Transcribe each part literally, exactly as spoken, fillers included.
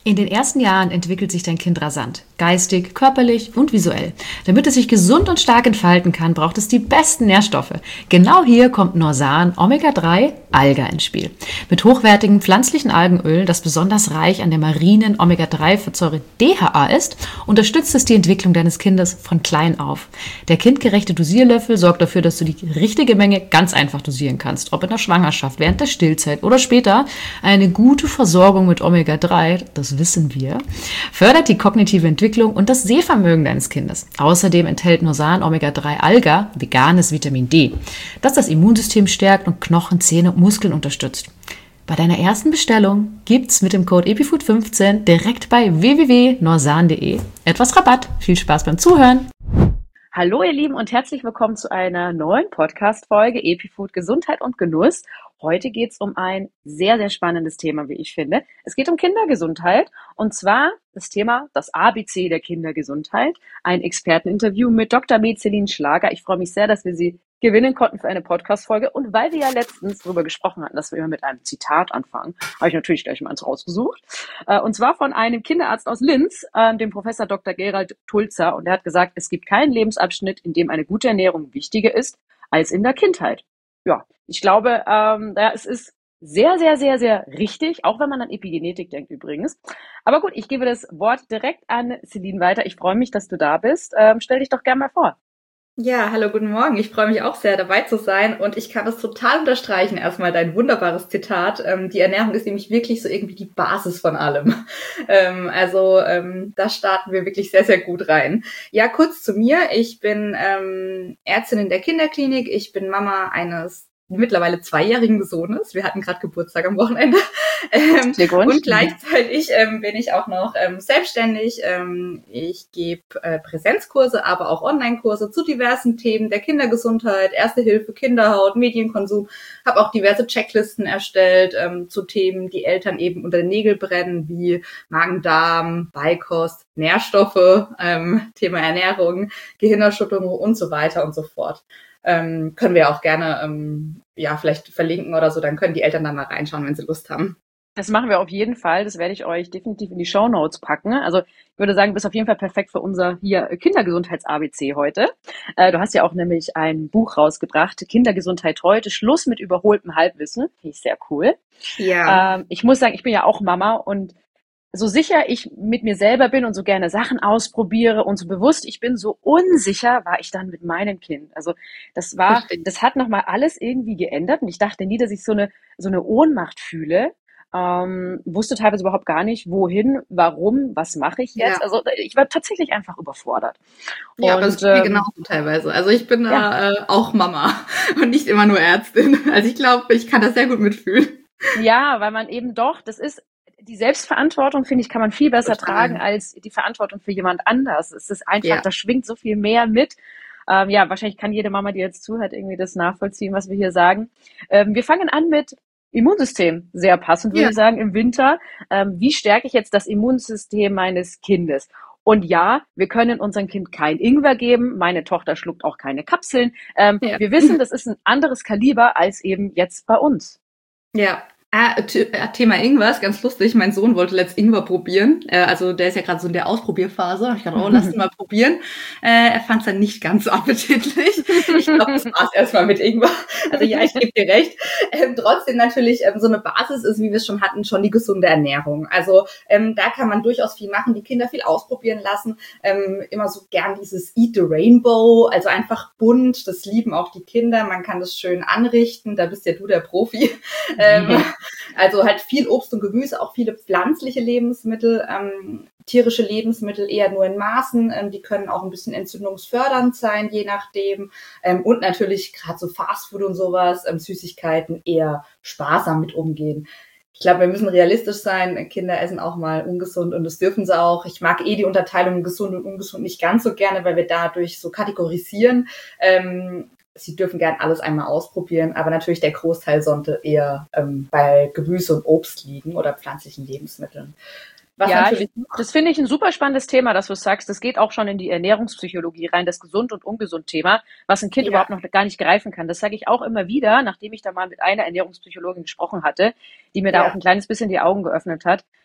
In den ersten Jahren entwickelt sich dein Kind rasant, geistig, körperlich und visuell. Damit es sich gesund und stark entfalten kann, braucht es die besten Nährstoffe. Genau hier kommt Norsan Omega drei Alga ins Spiel. Mit hochwertigen pflanzlichen Algenöl, das besonders reich an der marinen Omega drei Fettsäure D H A ist, unterstützt es die Entwicklung deines Kindes von klein auf. Der kindgerechte Dosierlöffel sorgt dafür, dass du die richtige Menge ganz einfach dosieren kannst. Ob in der Schwangerschaft, während der Stillzeit oder später. Eine gute Versorgung mit Omega drei, das wissen wir, fördert die kognitive Entwicklung und das Sehvermögen deines Kindes. Außerdem enthält Norsan Omega drei Alga veganes Vitamin D, das das Immunsystem stärkt und Knochen, Zähne und Muskeln unterstützt. Bei deiner ersten Bestellung gibt's mit dem Code epifood fünfzehn direkt bei w w w punkt norsan punkt de etwas Rabatt. Viel Spaß beim Zuhören! Hallo ihr Lieben und herzlich willkommen zu einer neuen Podcast-Folge Epifood Gesundheit und Genuss. Heute geht es um ein sehr, sehr spannendes Thema, wie ich finde. Es geht um Kindergesundheit und zwar das Thema das A B C der Kindergesundheit. Ein Experteninterview mit Doktor Med Celine Schlager. Ich freue mich sehr, dass wir sie gewinnen konnten für eine Podcast-Folge. Und weil wir ja letztens darüber gesprochen hatten, dass wir immer mit einem Zitat anfangen, habe ich natürlich gleich mal eins rausgesucht. Und zwar von einem Kinderarzt aus Linz, dem Professor Doktor Gerald Tulzer. Und er hat gesagt, es gibt keinen Lebensabschnitt, in dem eine gute Ernährung wichtiger ist als in der Kindheit. Ja, ich glaube, ähm, ja, es ist sehr, sehr, sehr, sehr richtig, auch wenn man an Epigenetik denkt übrigens. Aber gut, ich gebe das Wort direkt an Celine weiter. Ich freue mich, dass du da bist. Ähm, stell dich doch gerne mal vor. Ja, hallo, guten Morgen. Ich freue mich auch sehr, dabei zu sein und ich kann das total unterstreichen. Erstmal dein wunderbares Zitat. Ähm, die Ernährung ist nämlich wirklich so irgendwie die Basis von allem. Ähm, also ähm, da starten wir wirklich sehr, sehr gut rein. Ja, kurz zu mir. Ich bin ähm, Ärztin in der Kinderklinik. Ich bin Mama eines mittlerweile zweijährigen Sohnes. Wir hatten gerade Geburtstag am Wochenende. Ähm, und gleichzeitig ähm, bin ich auch noch ähm, selbstständig. Ähm, ich gebe äh, Präsenzkurse, aber auch Online-Kurse zu diversen Themen der Kindergesundheit, Erste Hilfe, Kinderhaut, Medienkonsum. Habe auch diverse Checklisten erstellt ähm, zu Themen, die Eltern eben unter den Nägeln brennen, wie Magen-Darm, Beikost, Nährstoffe, ähm, Thema Ernährung, Gehirnerschütterung und so weiter und so fort. Ähm, können wir auch gerne ähm, ja vielleicht verlinken oder so, dann können die Eltern dann mal reinschauen, wenn sie Lust haben. Das machen wir auf jeden Fall. Das werde ich euch definitiv in die Shownotes packen. Also ich würde sagen, du bist auf jeden Fall perfekt für unser hier Kindergesundheits-A B C heute. Äh, du hast ja auch nämlich ein Buch rausgebracht, Kindergesundheit heute, Schluss mit überholtem Halbwissen. Finde ich sehr cool. Ja. Ähm, ich muss sagen, ich bin ja auch Mama und so sicher ich mit mir selber bin und so gerne Sachen ausprobiere und so bewusst ich bin, so unsicher war ich dann mit meinem Kind. Also das war, Verstehe. das hat nochmal alles irgendwie geändert und ich dachte nie, dass ich so eine, so eine Ohnmacht fühle. Ähm, wusste teilweise überhaupt gar nicht, wohin, warum, was mache ich jetzt. Ja. Also ich war tatsächlich einfach überfordert. Ja, und, aber es geht mir ähm, genauso teilweise. Also ich bin ja. da äh, auch Mama und nicht immer nur Ärztin. Also ich glaube, ich kann das sehr gut mitfühlen. Ja, weil man eben doch, das ist die Selbstverantwortung, finde ich, kann man viel besser Total. tragen als die Verantwortung für jemand anders. Es ist einfach, Ja. da schwingt so viel mehr mit. Ähm, ja, wahrscheinlich kann jede Mama, die jetzt zuhört, irgendwie das nachvollziehen, was wir hier sagen. Ähm, wir fangen an mit Immunsystem. Sehr passend, würde Ja. ich sagen, im Winter. Ähm, wie stärke ich jetzt das Immunsystem meines Kindes? Und ja, wir können unserem Kind kein Ingwer geben. Meine Tochter schluckt auch keine Kapseln. Ähm, Ja. Wir wissen, das ist ein anderes Kaliber als eben jetzt bei uns. Ja. Ah, Thema Ingwer ist ganz lustig. Mein Sohn wollte letzt Ingwer probieren. Äh, also der ist ja gerade so in der Ausprobierphase. Ich dachte, oh, lass ihn mal probieren. Äh, er fand es dann nicht ganz so appetitlich. Ich glaube, das war's erstmal mit Ingwer. Also ja, ich gebe dir recht. Ähm, trotzdem natürlich ähm, so eine Basis ist, wie wir es schon hatten, schon die gesunde Ernährung. Also ähm, da kann man durchaus viel machen, die Kinder viel ausprobieren lassen. Ähm, immer so gern dieses Eat the Rainbow, also einfach bunt. Das lieben auch die Kinder. Man kann das schön anrichten. Da bist ja du der Profi. Ähm, Also halt viel Obst und Gemüse, auch viele pflanzliche Lebensmittel, ähm, tierische Lebensmittel eher nur in Maßen. Ähm, die können auch ein bisschen entzündungsfördernd sein, je nachdem. Ähm, und natürlich gerade so Fastfood und sowas, ähm, Süßigkeiten eher sparsam mit umgehen. Ich glaube, wir müssen realistisch sein. Kinder essen auch mal ungesund und das dürfen sie auch. Ich mag eh die Unterteilung gesund und ungesund nicht ganz so gerne, weil wir dadurch so kategorisieren. Ähm, Sie dürfen gern alles einmal ausprobieren, aber natürlich der Großteil sollte eher ähm, bei Gemüse und Obst liegen oder pflanzlichen Lebensmitteln. Was ja, ich, das finde ich ein super spannendes Thema, dass du sagst, das geht auch schon in die Ernährungspsychologie rein, das Gesund- und Ungesund-Thema, was ein Kind ja. überhaupt noch gar nicht greifen kann. Das sage ich auch immer wieder, nachdem ich da mal mit einer Ernährungspsychologin gesprochen hatte, die mir ja. da auch ein kleines bisschen die Augen geöffnet hat.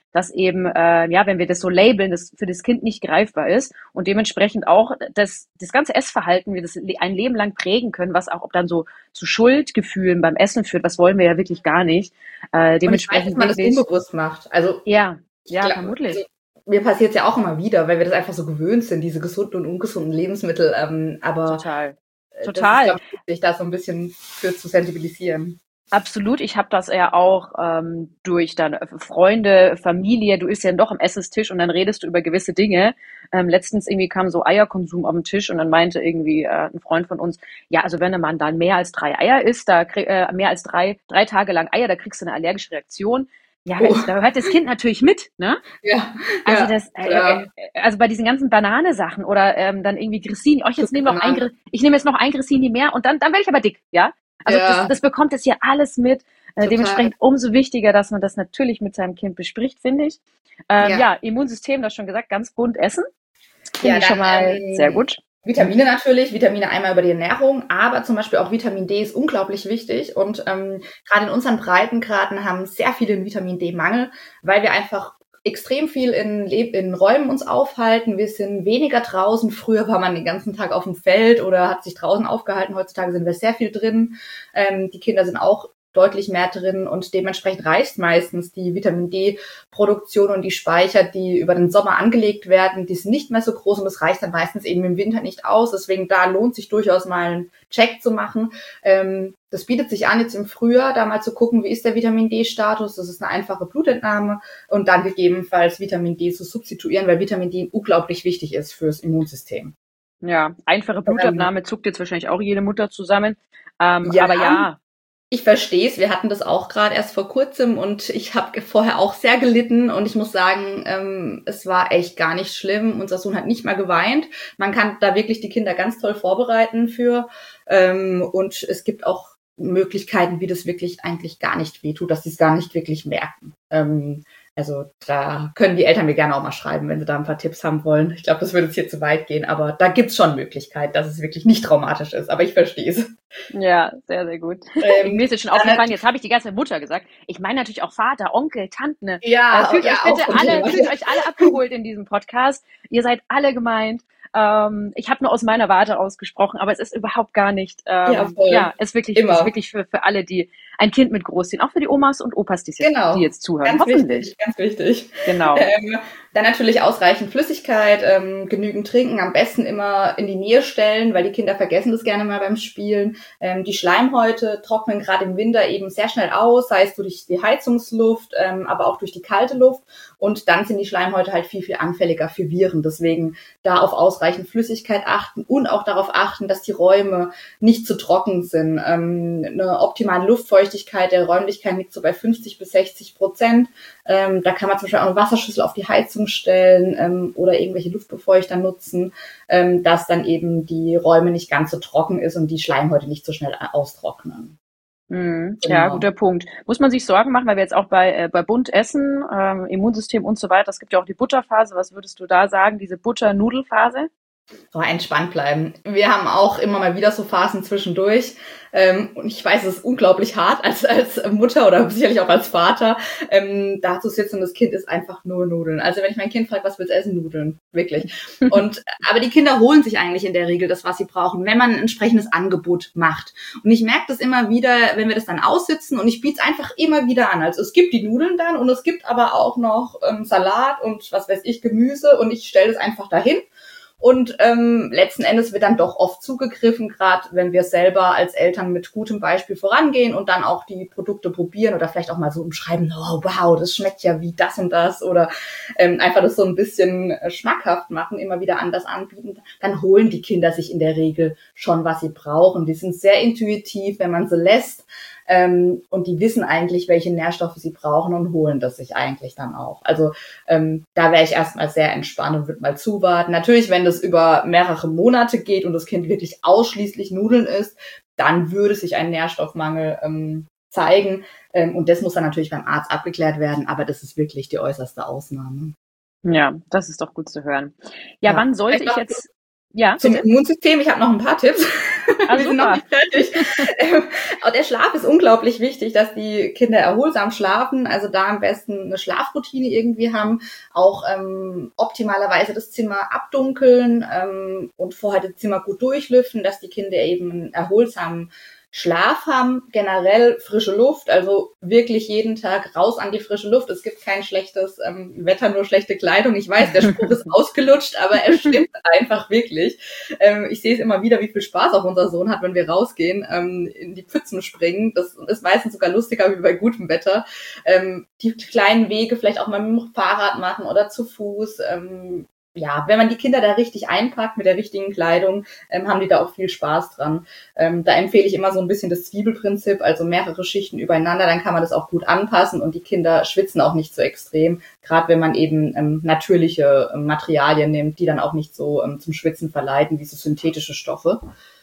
dass eben, äh, ja, wenn wir das so labeln, das für das Kind nicht greifbar ist und dementsprechend auch das, das ganze Essverhalten, wir das ein Leben lang prägen können, was auch ob dann so zu Schuldgefühlen beim Essen führt, was wollen wir ja wirklich gar nicht. Äh, dementsprechend und ich weiß, dass man wirklich, das unbewusst macht. Also ja, ja, glaub, vermutlich. Also, mir passiert es ja auch immer wieder, weil wir das einfach so gewöhnt sind, diese gesunden und ungesunden Lebensmittel. Ähm, aber Total. Total. Das ist, glaube ich, wichtig, da so ein bisschen für zu sensibilisieren. Absolut, ich habe das ja auch ähm, durch dann Freunde, Familie, du isst ja doch am Essenstisch und dann redest du über gewisse Dinge. Ähm, letztens irgendwie kam so Eierkonsum auf den Tisch und dann meinte irgendwie äh, ein Freund von uns, ja, also wenn man dann mehr als drei Eier isst, da krieg, äh, mehr als drei, drei Tage lang Eier, da kriegst du eine allergische Reaktion. Ja, Oh. da hört das Kind natürlich mit, ne? Ja. Also ja, das, äh, äh, also bei diesen ganzen Banane-Sachen oder ähm, dann irgendwie Grissini, oh, ich jetzt nehme noch ein, Gr- ich nehme jetzt noch ein Grissini mehr und dann, dann werde ich aber dick, ja? Also Ja. das, das bekommt jetzt hier alles mit. Äh, dementsprechend umso wichtiger, dass man das natürlich mit seinem Kind bespricht, finde ich. Ähm, ja. ja, Immunsystem, das schon gesagt, ganz bunt essen. Finde ja, ich schon mal ähm, sehr gut. Vitamine natürlich, Vitamine einmal über die Ernährung, aber zum Beispiel auch Vitamin D ist unglaublich wichtig und ähm, gerade in unseren Breitengraden haben sehr viele einen Vitamin D-Mangel, weil wir einfach extrem viel in, in Räumen uns aufhalten. Wir sind weniger draußen. Früher war man den ganzen Tag auf dem Feld oder hat sich draußen aufgehalten. Heutzutage sind wir sehr viel drin. Ähm, die Kinder sind auch deutlich mehr drin und dementsprechend reicht meistens die Vitamin D-Produktion und die Speicher, die über den Sommer angelegt werden, die sind nicht mehr so groß und das reicht dann meistens eben im Winter nicht aus. Deswegen da lohnt sich durchaus mal einen Check zu machen. Ähm, das bietet sich an, jetzt im Frühjahr da mal zu gucken, wie ist der Vitamin D-Status. Das ist eine einfache Blutentnahme und dann gegebenenfalls Vitamin D zu substituieren, weil Vitamin D unglaublich wichtig ist fürs Immunsystem. Ja, einfache Blutabnahme zuckt jetzt wahrscheinlich auch jede Mutter zusammen. Ähm, ja, aber ja. Ich verstehe es. Wir hatten das auch gerade erst vor kurzem und ich habe vorher auch sehr gelitten und ich muss sagen, ähm, es war echt gar nicht schlimm. Unser Sohn hat nicht mal geweint. Man kann da wirklich die Kinder ganz toll vorbereiten für ähm, und es gibt auch Möglichkeiten, wie das wirklich eigentlich gar nicht wehtut, dass sie es gar nicht wirklich merken. Ähm, also da können die Eltern mir gerne auch mal schreiben, wenn sie da ein paar Tipps haben wollen. Ich glaube, das würde jetzt hier zu weit gehen, aber da gibt's schon Möglichkeiten, dass es wirklich nicht traumatisch ist. Aber ich verstehe es. Ja, sehr, sehr gut. Ähm, Mir ist jetzt schon aufgefallen, jetzt habe ich die ganze Mutter gesagt. Ich meine natürlich auch Vater, Onkel, Tante. Ja, äh, fühlt ja, euch bitte alle, fühlt euch alle abgeholt in diesem Podcast. Ihr seid alle gemeint. Ähm, ich habe nur aus meiner Warte ausgesprochen, aber es ist überhaupt gar nicht. Ähm, ja, voll. ja, es ist wirklich, ist wirklich für, für alle, die ein Kind mit großziehen, auch für die Omas und Opas, die, genau. die jetzt zuhören. Ganz hoffentlich. Wichtig, ganz wichtig. Genau. Ähm, dann natürlich ausreichend Flüssigkeit, ähm, genügend trinken, am besten immer in die Nähe stellen, weil die Kinder vergessen das gerne mal beim Spielen. Ähm, die Schleimhäute trocknen gerade im Winter eben sehr schnell aus, sei es durch die Heizungsluft, ähm, aber auch durch die kalte Luft. Und dann sind die Schleimhäute halt viel, viel anfälliger für Viren. Deswegen da auf ausreichend Flüssigkeit achten und auch darauf achten, dass die Räume nicht zu trocken sind. Ähm, eine optimale Luftfeuchtigkeit der Räumlichkeit liegt so bei fünfzig bis sechzig Prozent. Ähm, da kann man zum Beispiel auch eine Wasserschüssel auf die Heizung stellen ähm, oder irgendwelche Luftbefeuchter nutzen, ähm, dass dann eben die Räume nicht ganz so trocken ist und die Schleimhäute nicht so schnell austrocknen. Mhm. Genau. Ja, guter Punkt. Muss man sich Sorgen machen, weil wir jetzt auch bei äh, bei bunt essen, ähm, Immunsystem und so weiter. Es gibt ja auch die Butterphase. Was würdest du da sagen, diese Butter-Nudelphase? Oh, entspannt bleiben. Wir haben auch immer mal wieder so Phasen zwischendurch. Ähm, und ich weiß, es ist unglaublich hart als als Mutter oder sicherlich auch als Vater, ähm, da zu sitzen und das Kind isst einfach nur Nudeln. Also wenn ich mein Kind frage, was willst du essen? Nudeln. Wirklich. Und aber die Kinder holen sich eigentlich in der Regel das, was sie brauchen, wenn man ein entsprechendes Angebot macht. Und ich merke das immer wieder, wenn wir das dann aussitzen und ich biete es einfach immer wieder an. Also es gibt die Nudeln dann und es gibt aber auch noch ähm, Salat und was weiß ich, Gemüse und ich stelle das einfach dahin. Und ähm, letzten Endes wird dann doch oft zugegriffen, gerade wenn wir selber als Eltern mit gutem Beispiel vorangehen und dann auch die Produkte probieren oder vielleicht auch mal so umschreiben, oh, wow, das schmeckt ja wie das und das oder ähm, einfach das so ein bisschen äh, schmackhaft machen, immer wieder anders anbieten, dann holen die Kinder sich in der Regel schon, was sie brauchen. Die sind sehr intuitiv, wenn man sie lässt. Ähm, und die wissen eigentlich, welche Nährstoffe sie brauchen und holen das sich eigentlich dann auch. Also ähm, da wäre ich erstmal sehr entspannt und würde mal zuwarten. Natürlich, wenn das über mehrere Monate geht und das Kind wirklich ausschließlich Nudeln isst, dann würde sich ein Nährstoffmangel ähm, zeigen. Ähm, und das muss dann natürlich beim Arzt abgeklärt werden, aber das ist wirklich die äußerste Ausnahme. Ja, das ist doch gut zu hören. Ja, ja. Wann sollte ich jetzt... Ja, zum bitte? Immunsystem, ich habe noch ein paar Tipps. Ah, Wir sind noch nicht fertig. ähm, auch der Schlaf ist unglaublich wichtig, dass die Kinder erholsam schlafen. Also da am besten eine Schlafroutine irgendwie haben. Auch ähm, optimalerweise das Zimmer abdunkeln ähm, und vorher das Zimmer gut durchlüften, dass die Kinder eben einen erholsamen Schlaf haben, generell frische Luft, also wirklich jeden Tag raus an die frische Luft. Es gibt kein schlechtes ähm, Wetter, nur schlechte Kleidung. Ich weiß, der Spruch ist ausgelutscht, aber er stimmt einfach wirklich. Ähm, ich sehe es immer wieder, wie viel Spaß auch unser Sohn hat, wenn wir rausgehen, ähm, in die Pfützen springen. Das ist meistens sogar lustiger wie bei gutem Wetter. Ähm, die kleinen Wege vielleicht auch mal mit dem Fahrrad machen oder zu Fuß. Ähm, ja, wenn man die Kinder da richtig einpackt mit der richtigen Kleidung, ähm, haben die da auch viel Spaß dran. Ähm, da empfehle ich immer so ein bisschen das Zwiebelprinzip, also mehrere Schichten übereinander, dann kann man das auch gut anpassen und die Kinder schwitzen auch nicht so extrem, gerade wenn man eben ähm, natürliche ähm, Materialien nimmt, die dann auch nicht so ähm, zum Schwitzen verleiten, wie so synthetische Stoffe.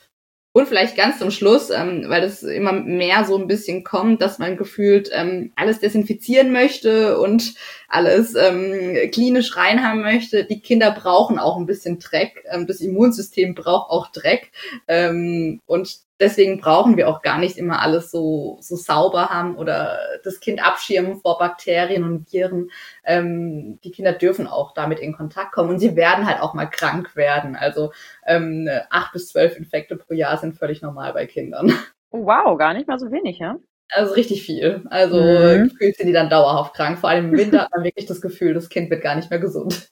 Und vielleicht ganz zum Schluss, ähm, weil das immer mehr so ein bisschen kommt, dass man gefühlt ähm, alles desinfizieren möchte und alles ähm, klinisch rein haben möchte. Die Kinder brauchen auch ein bisschen Dreck. Ähm, das Immunsystem braucht auch Dreck. Ähm, und deswegen brauchen wir auch gar nicht immer alles so so sauber haben oder das Kind abschirmen vor Bakterien und Viren. Ähm, die Kinder dürfen auch damit in Kontakt kommen und sie werden halt auch mal krank werden. Also ähm, acht bis zwölf Infekte pro Jahr sind völlig normal bei Kindern. Oh, wow, gar nicht mal so wenig, ja? Also richtig viel. Also Mhm. gefühlt sind die dann dauerhaft krank. Vor allem im Winter hat man wirklich das Gefühl, das Kind wird gar nicht mehr gesund.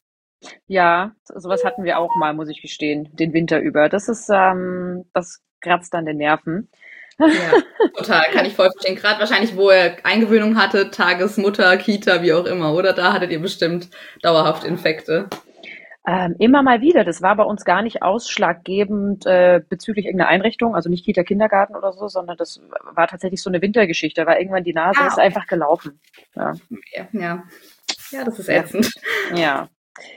Ja, so- sowas hatten wir auch mal, muss ich gestehen, den Winter über. Das ist, ähm, das kratzt an den Nerven. Ja, total. Kann ich voll verstehen. Gerade wahrscheinlich, wo er Eingewöhnung hatte, Tagesmutter, Kita, wie auch immer, oder? Da hattet ihr bestimmt dauerhaft Infekte. Ähm, immer mal wieder. Das war bei uns gar nicht ausschlaggebend äh, bezüglich irgendeiner Einrichtung, also nicht Kita, Kindergarten oder so, sondern das war tatsächlich so eine Wintergeschichte. Da war irgendwann die Nase, Ah, ist einfach gelaufen. Ja, okay. Ja. Ja, das ist ja, ätzend. ja.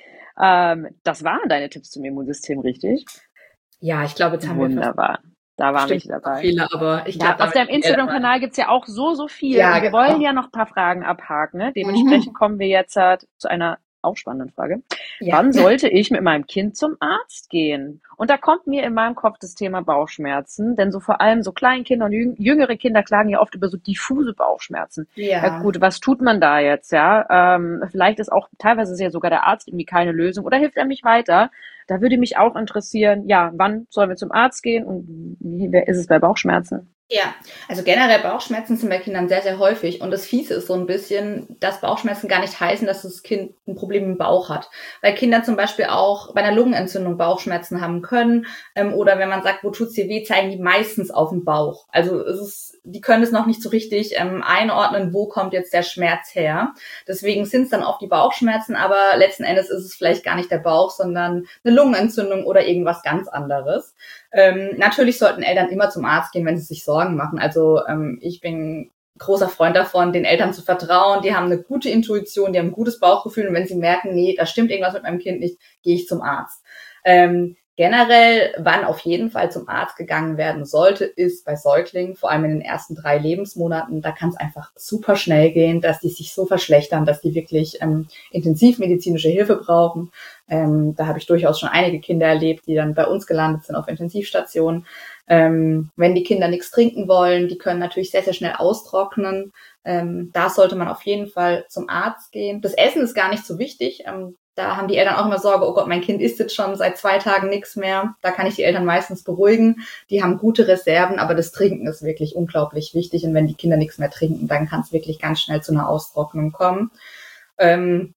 Ähm, das waren deine Tipps zum Immunsystem, richtig? Ja, ich glaube, jetzt haben wir fast Wunderbar. Da waren bestimmt welche noch dabei. viele, aber ich Ja, glaube, auf damit deinem die Eltern mal. Instagram-Kanal gibt's ja auch so, so viel Ja, und wir wollen genau. ja noch ein paar Fragen abhaken. Ne? Mhm. Dementsprechend kommen wir jetzt äh, zu einer auch spannenden Frage. Ja. Wann sollte ich mit meinem Kind zum Arzt gehen? Und da kommt mir in meinem Kopf das Thema Bauchschmerzen, denn so vor allem so Kleinkinder und jüng- jüngere Kinder klagen ja oft über so diffuse Bauchschmerzen. Ja Ja. gut, was tut man da jetzt? Ja, ähm, vielleicht ist auch teilweise ist ja sogar der Arzt irgendwie keine Lösung oder hilft er nicht weiter. Da würde mich auch interessieren, ja, wann sollen wir zum Arzt gehen und wie wer ist es bei Bauchschmerzen? Ja, also generell Bauchschmerzen sind bei Kindern sehr, sehr häufig. Und das Fiese ist so ein bisschen, dass Bauchschmerzen gar nicht heißen, dass das Kind ein Problem im Bauch hat. Weil Kinder zum Beispiel auch bei einer Lungenentzündung Bauchschmerzen haben können. Ähm, oder wenn man sagt, wo tut's dir weh, zeigen die meistens auf den Bauch. Also es ist, die können es noch nicht so richtig ähm, einordnen, wo kommt jetzt der Schmerz her. Deswegen sind es dann oft die Bauchschmerzen, aber letzten Endes ist es vielleicht gar nicht der Bauch, sondern eine Lungenentzündung oder irgendwas ganz anderes. Ähm, natürlich sollten Eltern immer zum Arzt gehen, wenn sie sich Sorgen machen. Also ähm, ich bin großer Freund davon, den Eltern zu vertrauen. Die haben eine gute Intuition, die haben ein gutes Bauchgefühl. Und wenn sie merken, nee, da stimmt irgendwas mit meinem Kind nicht, gehe ich zum Arzt. Ähm, generell, wann auf jeden Fall zum Arzt gegangen werden sollte, ist bei Säuglingen, vor allem in den ersten drei Lebensmonaten. Da kann es einfach super schnell gehen, dass die sich so verschlechtern, dass die wirklich ähm, intensivmedizinische Hilfe brauchen. Ähm, da habe ich durchaus schon einige Kinder erlebt, die dann bei uns gelandet sind auf Intensivstationen. Ähm, wenn die Kinder nichts trinken wollen, die können natürlich sehr, sehr schnell austrocknen. Ähm, da sollte man auf jeden Fall zum Arzt gehen. Das Essen ist gar nicht so wichtig. Ähm, da haben die Eltern auch immer Sorge, oh Gott, mein Kind isst jetzt schon seit zwei Tagen nichts mehr. Da kann ich die Eltern meistens beruhigen. Die haben gute Reserven, aber das Trinken ist wirklich unglaublich wichtig. Und wenn die Kinder nichts mehr trinken, dann kann es wirklich ganz schnell zu einer Austrocknung kommen. Ähm,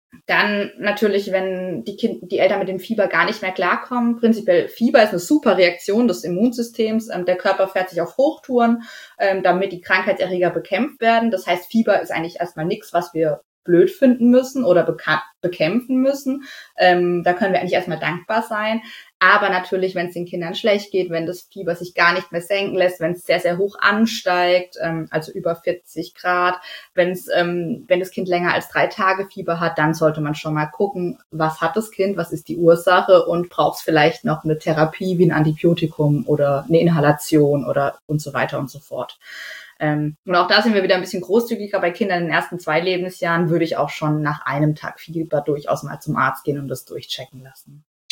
Dann natürlich, wenn die, kind, die Eltern mit dem Fieber gar nicht mehr klarkommen. Prinzipiell Fieber ist eine super Reaktion des Immunsystems. Ähm, der Körper fährt sich auf Hochtouren, ähm, damit die Krankheitserreger bekämpft werden. Das heißt, Fieber ist eigentlich erstmal nichts, was wir blöd finden müssen oder beka- bekämpfen müssen. Ähm, da können wir eigentlich erstmal dankbar sein. Aber natürlich, wenn es den Kindern schlecht geht, wenn das Fieber sich gar nicht mehr senken lässt, wenn es sehr, sehr hoch ansteigt, ähm, also über vierzig Grad, wenn es, ähm, wenn das Kind länger als drei Tage Fieber hat, dann sollte man schon mal gucken, was hat das Kind, was ist die Ursache und braucht es vielleicht noch eine Therapie wie ein Antibiotikum oder eine Inhalation oder und so weiter und so fort. Ähm, und auch da sind wir wieder ein bisschen großzügiger. Bei Kindern in den ersten zwei Lebensjahren würde ich auch schon nach einem Tag Fieber durchaus mal zum Arzt gehen und das durchchecken lassen.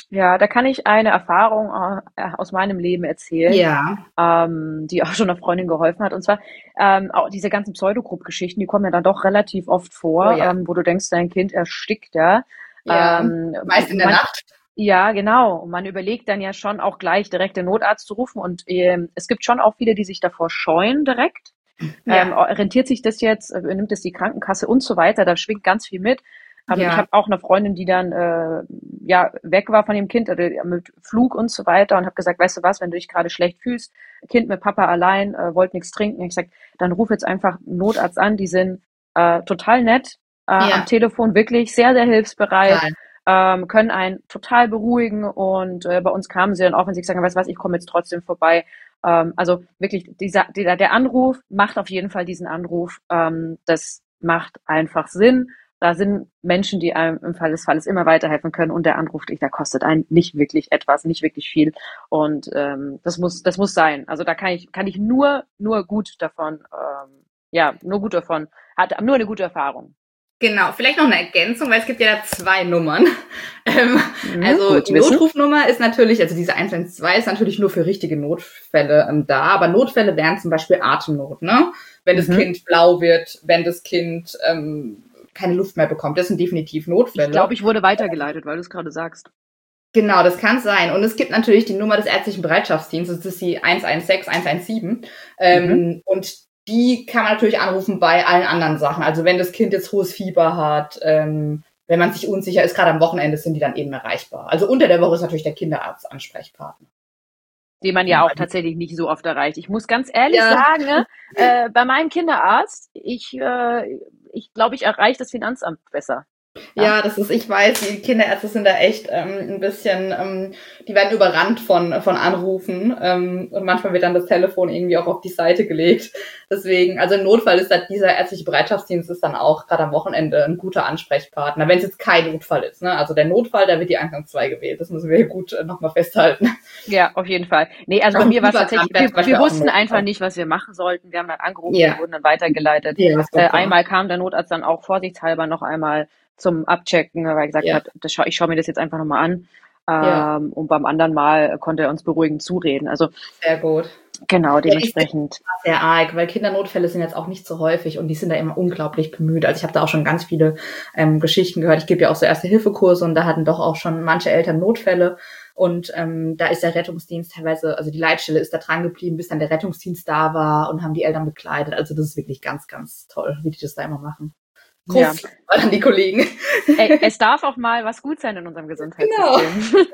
Ja, da kann ich eine Erfahrung äh, aus meinem Leben erzählen, Ja, ähm, die auch schon einer Freundin geholfen hat. Und zwar ähm, auch diese ganzen Pseudogrupp-Geschichten, die kommen ja dann doch relativ oft oh vor, ja, ähm, wo du denkst, dein Kind erstickt ja. ja. Ähm, Meist in der man, Nacht. ja, genau. Und man überlegt dann ja schon auch gleich direkt den Notarzt zu rufen. Und ähm, es gibt schon auch viele, die sich davor scheuen direkt. Ähm, Ja, rentiert sich das jetzt, äh, nimmt es die Krankenkasse und so weiter, da schwingt ganz viel mit. Ähm, ich ja, habe auch eine Freundin, die dann äh, ja weg war von dem Kind also mit Flug und so weiter und habe gesagt, weißt du was, wenn du dich gerade schlecht fühlst, Kind mit Papa allein, äh, wollt nichts trinken. Ich sag, dann ruf jetzt einfach einen Notarzt an, die sind äh, total nett äh, am ja, Telefon, wirklich sehr, sehr hilfsbereit, total. ähm, können einen total beruhigen und äh, bei uns kamen sie dann auch, wenn sie gesagt haben, weißt du was, ich komme jetzt trotzdem vorbei. Ähm, also wirklich, dieser, dieser, der Anruf macht auf jeden Fall diesen Anruf. Ähm, das macht einfach Sinn. Da sind Menschen, die einem im Fall des Falles immer weiterhelfen können und der Anruf, der kostet einen nicht wirklich etwas, nicht wirklich viel und ähm, das muss, das muss sein. Also da kann ich, kann ich nur, nur gut davon, ähm, ja, nur gut davon, hat nur eine gute Erfahrung. Genau, vielleicht noch eine Ergänzung, weil es gibt ja da zwei Nummern. Ähm, Mhm, also gut die zu wissen. Notrufnummer ist natürlich, also diese eins eins zwei ist natürlich nur für richtige Notfälle ähm, da, aber Notfälle wären zum Beispiel Atemnot, ne? Wenn das Mhm. Kind blau wird, wenn das Kind ähm, keine Luft mehr bekommt, das sind definitiv Ich Notfälle. glaube, ich wurde weitergeleitet, weil du es gerade sagst. Genau, das kann sein. Und es gibt natürlich die Nummer des ärztlichen Bereitschaftsdienstes, das ist die eins eins sechs, eins eins sieben. Mhm. Ähm, und die kann man natürlich anrufen bei allen anderen Sachen. Also wenn das Kind jetzt hohes Fieber hat, ähm, wenn man sich unsicher ist, gerade am Wochenende sind die dann eben erreichbar. Also unter der Woche ist natürlich der Kinderarzt Ansprechpartner. Den man ja Genau. auch tatsächlich nicht so oft erreicht. Ich muss ganz ehrlich Ja, sagen, ne, äh, bei meinem Kinderarzt, ich, äh, ich glaube, ich erreiche das Finanzamt besser. Ja, ja, das ist, ich weiß, die Kinderärzte sind da echt ähm, ein bisschen, ähm, die werden überrannt von von Anrufen ähm, und manchmal wird dann das Telefon irgendwie auch auf die Seite gelegt. Deswegen, also im Notfall ist da dieser ärztliche Bereitschaftsdienst ist dann auch gerade am Wochenende ein guter Ansprechpartner, wenn es jetzt kein Notfall ist. Ne? Also der Notfall, da wird die eins eins zwei gewählt. Das müssen wir hier gut äh, nochmal festhalten. ja, auf jeden Fall. Nee, also Auch bei ein mir war es Fieberkrampf tatsächlich, wäre wir, zum Beispiel wir auch ein wussten einfach Notfall. nicht, was wir machen sollten. Wir haben dann angerufen, wir Ja, wurden dann weitergeleitet. ja, Äh, super. einmal kam der Notarzt dann auch vorsichtshalber noch einmal zum Abchecken, weil er gesagt Ja, hat, das schau, ich schaue mir das jetzt einfach nochmal an. ja, Ähm, und beim anderen Mal konnte er uns beruhigend zureden. Also sehr gut. genau, Ja, ich dementsprechend. sehr arg, weil Kindernotfälle sind jetzt auch nicht so häufig und die sind da immer unglaublich bemüht. Also ich habe da auch schon ganz viele ähm, Geschichten gehört. Ich gebe ja auch so Erste-Hilfe-Kurse und da hatten doch auch schon manche Eltern Notfälle und ähm, da ist der Rettungsdienst teilweise, also die Leitstelle ist da dran geblieben, bis dann der Rettungsdienst da war und haben die Eltern begleitet. Also das ist wirklich ganz, ganz toll, wie die das da immer machen. Ja. Kuss an die Kollegen. Ey, es darf auch mal was gut sein in unserem Genau. Gesundheitssystem.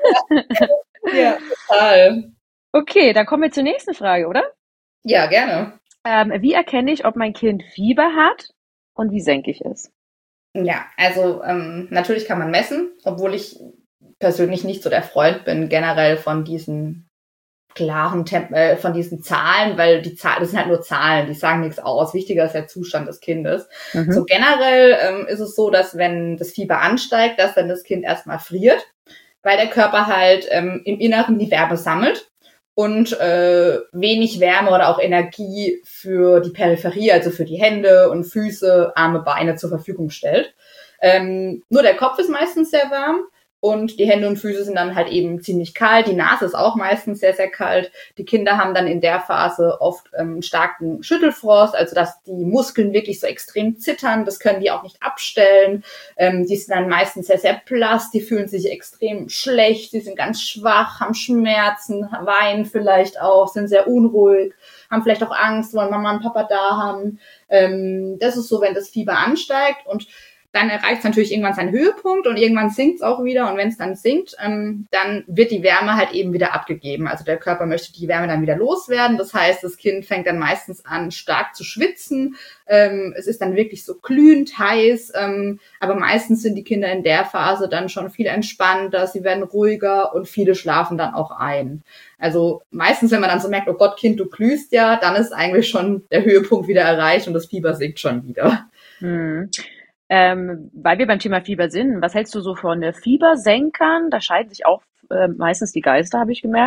Ja, total. Okay, dann kommen wir zur nächsten Frage, oder? Ja, gerne. Ähm, wie erkenne ich, ob mein Kind Fieber hat und wie senke ich es? Ja, also ähm, natürlich kann man messen, obwohl ich persönlich nicht so der Freund bin, generell von diesen klaren Temp äh, von diesen Zahlen, weil die Zahlen, das sind halt nur Zahlen, die sagen nichts aus. Wichtiger ist der Zustand des Kindes. So Mhm. generell ähm, ist es so, dass wenn das Fieber ansteigt, dass dann das Kind erstmal friert, weil der Körper halt ähm, im Inneren die Wärme sammelt und äh, wenig Wärme oder auch Energie für die Peripherie, also für die Hände und Füße, Arme, Beine zur Verfügung stellt. Ähm, nur der Kopf ist meistens sehr warm und die Hände und Füße sind dann halt eben ziemlich kalt. Die Nase ist auch meistens sehr, sehr kalt. Die Kinder haben dann in der Phase oft ähm, starken Schüttelfrost, also dass die Muskeln wirklich so extrem zittern. Das können die auch nicht abstellen. Ähm, die sind dann meistens sehr, sehr blass. Die fühlen sich extrem schlecht. Die sind ganz schwach, haben Schmerzen, weinen vielleicht auch, sind sehr unruhig, haben vielleicht auch Angst, wollen Mama und Papa da haben. Ähm, das ist so, wenn das Fieber ansteigt und dann erreicht es natürlich irgendwann seinen Höhepunkt und irgendwann sinkt es auch wieder. Und wenn es dann sinkt, ähm, dann wird die Wärme halt eben wieder abgegeben. Also der Körper möchte die Wärme dann wieder loswerden. Das heißt, das Kind fängt dann meistens an, stark zu schwitzen. Ähm, es ist dann wirklich so glühend heiß. Ähm, aber meistens sind die Kinder in der Phase dann schon viel entspannter. Sie werden ruhiger und viele schlafen dann auch ein. Also meistens, wenn man dann so merkt, oh Gott, Kind, du glühst ja, dann ist eigentlich schon der Höhepunkt wieder erreicht und das Fieber sinkt schon wieder. Hm. Ähm, weil wir beim Thema Fieber sind, was hältst du so von äh, Fiebersenkern? Da scheiden sich auch äh, meistens die Geister, habe ich gemerkt.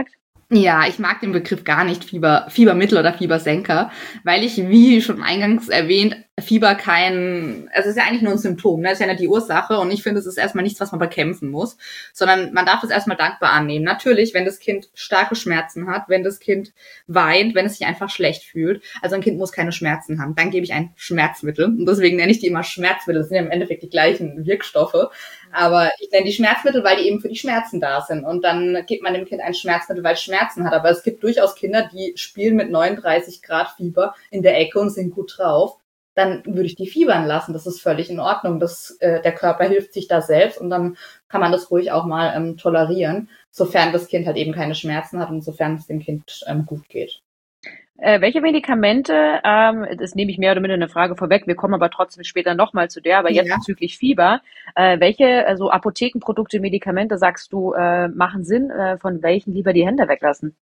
Ja, ich mag den Begriff gar nicht, Fieber, Fiebermittel oder Fiebersenker, weil ich, wie schon eingangs erwähnt, Fieber kein, also es ist ja eigentlich nur ein Symptom, ne? Es ist ja nicht die Ursache und ich finde, es ist erstmal nichts, was man bekämpfen muss, sondern man darf es erstmal dankbar annehmen. Natürlich, wenn das Kind starke Schmerzen hat, wenn das Kind weint, wenn es sich einfach schlecht fühlt, also ein Kind muss keine Schmerzen haben, dann gebe ich ein Schmerzmittel und deswegen nenne ich die immer Schmerzmittel, das sind ja im Endeffekt die gleichen Wirkstoffe, aber ich nenne die Schmerzmittel, weil die eben für die Schmerzen da sind und dann gibt man dem Kind ein Schmerzmittel, weil es Schmerzen hat, aber es gibt durchaus Kinder, die spielen mit neununddreißig Grad Fieber in der Ecke und sind gut drauf. Dann würde ich die fiebern lassen. Das ist völlig in Ordnung. Das, äh, der Körper hilft sich da selbst und dann kann man das ruhig auch mal ähm, tolerieren, sofern das Kind halt eben keine Schmerzen hat und sofern es dem Kind ähm, gut geht. Äh, welche Medikamente, ähm, das nehme ich mehr oder minder eine Frage vorweg, wir kommen aber trotzdem später nochmal zu der, aber jetzt Ja. bezüglich Fieber, äh, welche also Apothekenprodukte, Medikamente sagst du, äh, machen Sinn, äh, von welchen lieber die Hände weglassen?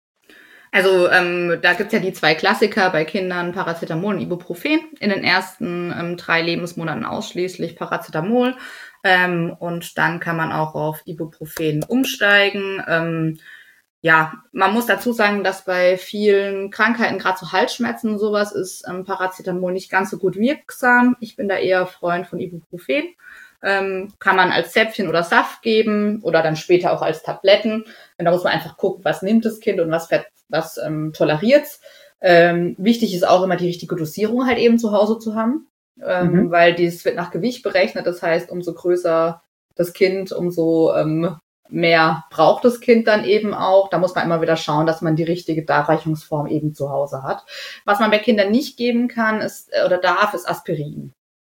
Also ähm, da gibt's ja die zwei Klassiker bei Kindern, Paracetamol und Ibuprofen. In den ersten ähm, drei Lebensmonaten ausschließlich Paracetamol. Ähm, und dann kann man auch auf Ibuprofen umsteigen. Ähm, ja, man muss dazu sagen, dass bei vielen Krankheiten, gerade so Halsschmerzen und sowas, ist ähm, Paracetamol nicht ganz so gut wirksam. Ich bin da eher Freund von Ibuprofen. Ähm, kann man als Zäpfchen oder Saft geben oder dann später auch als Tabletten. Und da muss man einfach gucken, was nimmt das Kind und was, was ähm, toleriert's. Ähm, wichtig ist auch immer die richtige Dosierung halt eben zu Hause zu haben, ähm, mhm. weil dies wird nach Gewicht berechnet. Das heißt, umso größer das Kind, umso ähm, mehr braucht das Kind dann eben auch. Da muss man immer wieder schauen, dass man die richtige Darreichungsform eben zu Hause hat. Was man bei Kindern nicht geben kann ist oder darf, ist Aspirin.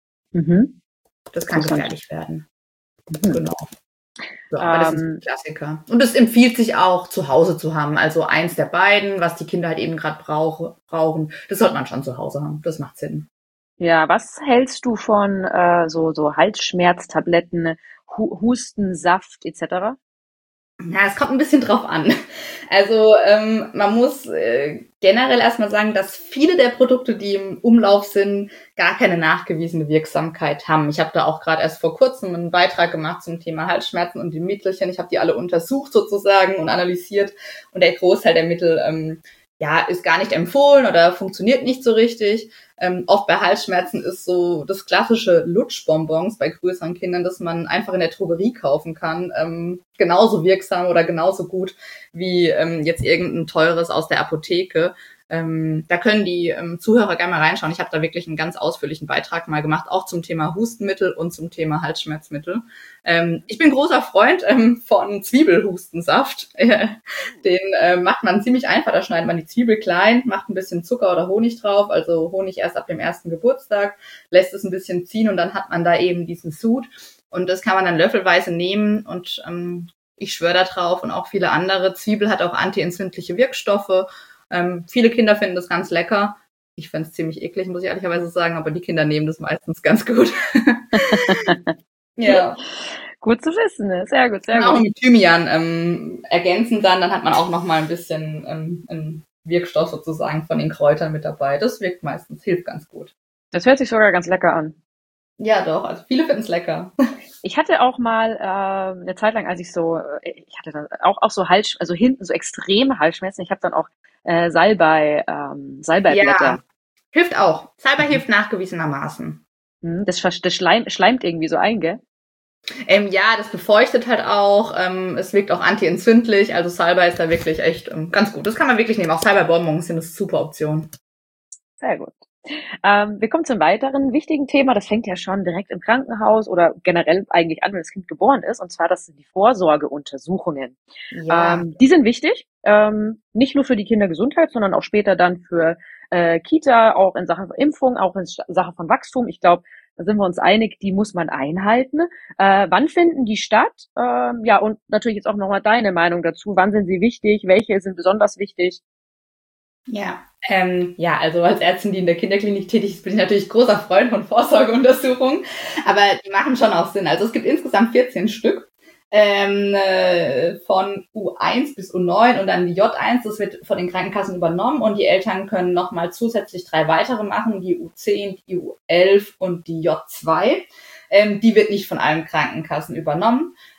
Mhm. Das kann gefährlich werden. Mhm. Genau. So, aber das ist ein Klassiker. Und es empfiehlt sich auch, zu Hause zu haben. Also eins der beiden, was die Kinder halt eben gerade brauch, brauchen, das sollte man schon zu Hause haben. Das macht Sinn. Ja, was hältst du von äh, so, so Halsschmerztabletten, Hu- Hustensaft et cetera? Ja, es kommt ein bisschen drauf an. Also ähm, man muss äh, generell erstmal sagen, dass viele der Produkte, die im Umlauf sind, gar keine nachgewiesene Wirksamkeit haben. Ich habe da auch gerade erst vor kurzem einen Beitrag gemacht zum Thema Halsschmerzen und die Mittelchen. Ich habe die alle untersucht sozusagen und analysiert und der Großteil der Mittel ähm, ja ist gar nicht empfohlen oder funktioniert nicht so richtig. Ähm, oft bei Halsschmerzen ist so das klassische Lutschbonbons bei größeren Kindern, das man einfach in der Drogerie kaufen kann, ähm, genauso wirksam oder genauso gut wie ähm, jetzt irgendein teures aus der Apotheke. Ähm, da können die ähm, Zuhörer gerne mal reinschauen. Ich habe da wirklich einen ganz ausführlichen Beitrag mal gemacht, auch zum Thema Hustenmittel und zum Thema Halsschmerzmittel. Ähm, ich bin großer Freund ähm, von Zwiebelhustensaft. Den äh, macht man ziemlich einfach. Da schneidet man die Zwiebel klein, macht ein bisschen Zucker oder Honig drauf, also Honig erst ab dem ersten Geburtstag, lässt es ein bisschen ziehen und dann hat man da eben diesen Sud. Und das kann man dann löffelweise nehmen und ähm, ich schwöre da drauf und auch viele andere. Zwiebel hat auch antientzündliche Wirkstoffe. Ähm, viele Kinder finden das ganz lecker. Ich finde es ziemlich eklig, muss ich ehrlicherweise sagen, aber die Kinder nehmen das meistens ganz gut. Ja. Gut zu wissen, ne? Sehr gut, sehr und gut. auch mit Thymian ähm, ergänzen dann, dann hat man auch noch mal ein bisschen ähm, einen Wirkstoff sozusagen von den Kräutern mit dabei. Das wirkt meistens, hilft ganz gut. Das hört sich sogar ganz lecker an. Ja, doch, also viele finden es lecker. Ich hatte auch mal äh, eine Zeit lang, als ich so, ich hatte dann auch, auch so Hals, also hinten so extreme Halsschmerzen. Ich habe dann auch äh, Salbei, ähm, Salbeiblätter. Ja, hilft auch. Salbei hilft nachgewiesenermaßen. Das, das schleim, schleimt irgendwie so ein, gell? Ähm, ja, das befeuchtet halt auch. Ähm, es wirkt auch antientzündlich. Also Salbei ist da wirklich echt ähm, ganz gut. Das kann man wirklich nehmen. Auch Salbei-Bonbons sind eine super Option. Sehr gut. Ähm, wir kommen zum weiteren wichtigen Thema. Das fängt ja schon direkt im Krankenhaus oder generell eigentlich an, wenn das Kind geboren ist. Und zwar, das sind die Vorsorgeuntersuchungen. Ja. Ähm, die sind wichtig. Ähm, nicht nur für die Kindergesundheit, sondern auch später dann für äh, Kita, auch in Sachen Impfung, auch in Sachen von Wachstum. Ich glaube, da sind wir uns einig, die muss man einhalten. Äh, wann finden die statt? Ähm, ja, und natürlich jetzt auch nochmal deine Meinung dazu. Wann sind sie wichtig? Welche sind besonders wichtig? Ja, ähm, ja, also als Ärztin, die in der Kinderklinik tätig ist, bin ich natürlich großer Freund von Vorsorgeuntersuchungen, aber die machen schon auch Sinn. Also es gibt insgesamt vierzehn Stück ähm, äh, von U eins bis U neun und dann die J eins, das wird von den Krankenkassen übernommen und die Eltern können nochmal zusätzlich drei weitere machen, die U zehn, die U elf und die J zwei. Ähm, die wird nicht von allen Krankenkassen übernommen.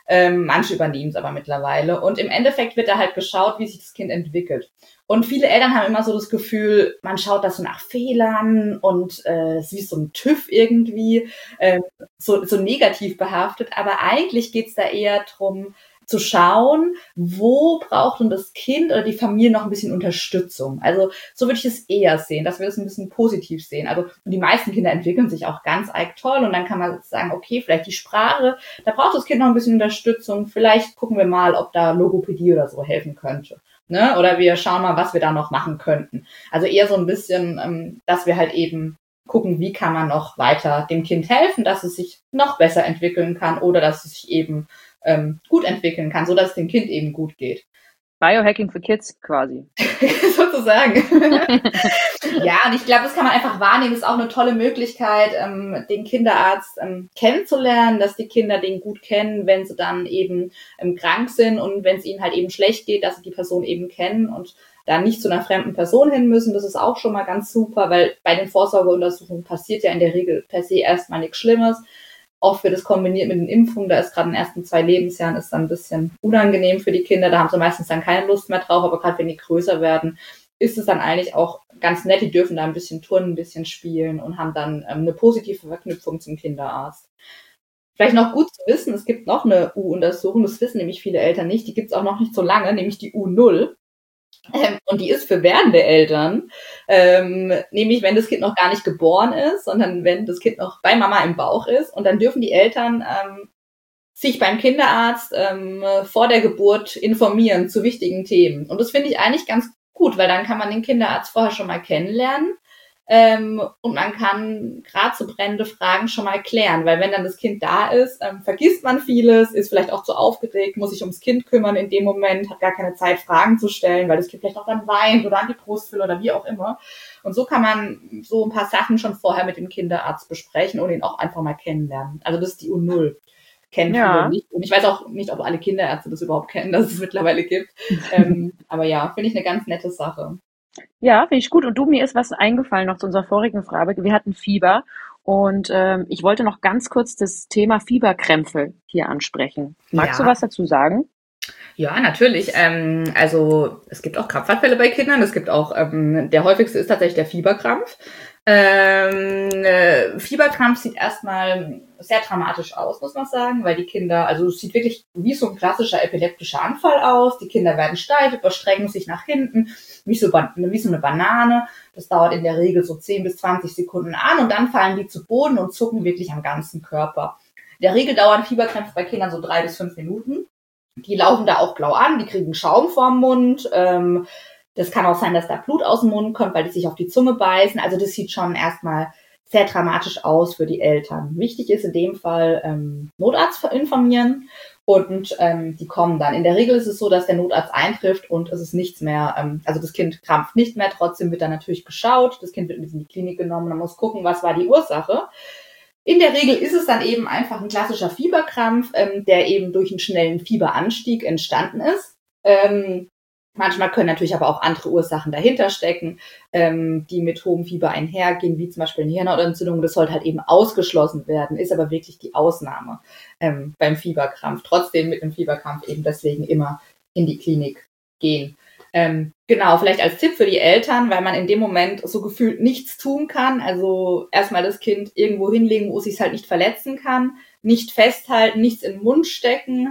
Ähm, manche übernehmen es aber mittlerweile. Und im Endeffekt wird da halt geschaut, wie sich das Kind entwickelt. Und viele Eltern haben immer so das Gefühl, man schaut das so nach Fehlern und äh, es ist wie so ein TÜV irgendwie, äh, so, so negativ behaftet. Aber eigentlich geht's da eher drum, zu schauen, wo braucht denn das Kind oder die Familie noch ein bisschen Unterstützung. Also so würde ich es eher sehen, dass wir das ein bisschen positiv sehen. Also die meisten Kinder entwickeln sich auch ganz arg toll und dann kann man sagen, okay, vielleicht die Sprache, da braucht das Kind noch ein bisschen Unterstützung. Vielleicht gucken wir mal, ob da Logopädie oder so helfen könnte. Ne? Oder wir schauen mal, was wir da noch machen könnten. Also eher so ein bisschen, ähm, dass wir halt eben gucken, wie kann man noch weiter dem Kind helfen, dass es sich noch besser entwickeln kann oder dass es sich eben ähm, gut entwickeln kann, so dass es dem Kind eben gut geht. Biohacking für Kids quasi. Sozusagen. Ja, und ich glaube, das kann man einfach wahrnehmen. Das ist auch eine tolle Möglichkeit, ähm, den Kinderarzt ähm, kennenzulernen, dass die Kinder den gut kennen, wenn sie dann eben ähm, krank sind und wenn es ihnen halt eben schlecht geht, dass sie die Person eben kennen und da nicht zu einer fremden Person hin müssen. Das ist auch schon mal ganz super, weil bei den Vorsorgeuntersuchungen passiert ja in der Regel per se erstmal nichts Schlimmes. Oft wird es kombiniert mit den Impfungen, da ist gerade in den ersten zwei Lebensjahren ist dann ein bisschen unangenehm für die Kinder, da haben sie meistens dann keine Lust mehr drauf, aber gerade wenn die größer werden, ist es dann eigentlich auch ganz nett, die dürfen da ein bisschen turnen, ein bisschen spielen und haben dann ähm, eine positive Verknüpfung zum Kinderarzt. Vielleicht noch gut zu wissen, es gibt noch eine U-Untersuchung, das wissen nämlich viele Eltern nicht, die gibt es auch noch nicht so lange, nämlich die U null. Ähm, und die ist für werdende Eltern, ähm, nämlich wenn das Kind noch gar nicht geboren ist, sondern wenn das Kind noch bei Mama im Bauch ist. Und dann dürfen die Eltern ähm, sich beim Kinderarzt ähm, vor der Geburt informieren zu wichtigen Themen. Und das finde ich eigentlich ganz gut, weil dann kann man den Kinderarzt vorher schon mal kennenlernen. Ähm, und man kann gerade so brennende Fragen schon mal klären, weil wenn dann das Kind da ist, ähm, vergisst man vieles, ist vielleicht auch zu aufgeregt, muss sich ums Kind kümmern in dem Moment, hat gar keine Zeit, Fragen zu stellen, weil das Kind vielleicht auch dann weint oder an die Brust will oder wie auch immer. Und so kann man so ein paar Sachen schon vorher mit dem Kinderarzt besprechen und ihn auch einfach mal kennenlernen. Also das ist die U null. Kennen Ja. viele nicht. Und ich weiß auch nicht, ob alle Kinderärzte das überhaupt kennen, dass es mittlerweile gibt. ähm, aber ja, finde ich eine ganz nette Sache. Ja, finde ich gut. Und du, mir ist was eingefallen noch zu unserer vorigen Frage. Wir hatten Fieber und ähm, ich wollte noch ganz kurz das Thema Fieberkrämpfe hier ansprechen. Magst Ja. du was dazu sagen? Ja, natürlich. Ähm, also es gibt auch Krampfanfälle bei Kindern. Es gibt auch, ähm, der häufigste ist tatsächlich der Fieberkrampf. Ähm, äh, Fieberkrampf sieht erstmal sehr dramatisch aus, muss man sagen, weil die Kinder, also es sieht wirklich wie so ein klassischer epileptischer Anfall aus. Die Kinder werden steif, überstrecken sich nach hinten, wie so, wie so eine Banane. Das dauert in der Regel so zehn bis zwanzig Sekunden an und dann fallen die zu Boden und zucken wirklich am ganzen Körper. In der Regel dauern Fieberkrämpfe bei Kindern so drei bis fünf Minuten. Die laufen da auch blau an, die kriegen Schaum vorm Mund. Ähm, das kann auch sein, dass da Blut aus dem Mund kommt, weil die sich auf die Zunge beißen. Also das sieht schon erstmal sehr dramatisch aus für die Eltern. Wichtig ist in dem Fall ähm, Notarzt informieren und ähm, die kommen dann. In der Regel ist es so, dass der Notarzt eintrifft und es ist nichts mehr, ähm, also das Kind krampft nicht mehr. Trotzdem wird dann natürlich geschaut, das Kind wird mit in die Klinik genommen, man muss gucken, was war die Ursache. In der Regel ist es dann eben einfach ein klassischer Fieberkrampf, ähm, der eben durch einen schnellen Fieberanstieg entstanden ist. Ähm, manchmal können natürlich aber auch andere Ursachen dahinter stecken, ähm, die mit hohem Fieber einhergehen, wie zum Beispiel eine Hirnhautentzündung. Das sollte halt eben ausgeschlossen werden, ist aber wirklich die Ausnahme ähm, beim Fieberkrampf. Trotzdem mit einem Fieberkrampf eben deswegen immer in die Klinik gehen. Ähm, genau, vielleicht als Tipp für die Eltern, weil man in dem Moment so gefühlt nichts tun kann. Also erstmal das Kind irgendwo hinlegen, wo es sich halt nicht verletzen kann, nicht festhalten, nichts in den Mund stecken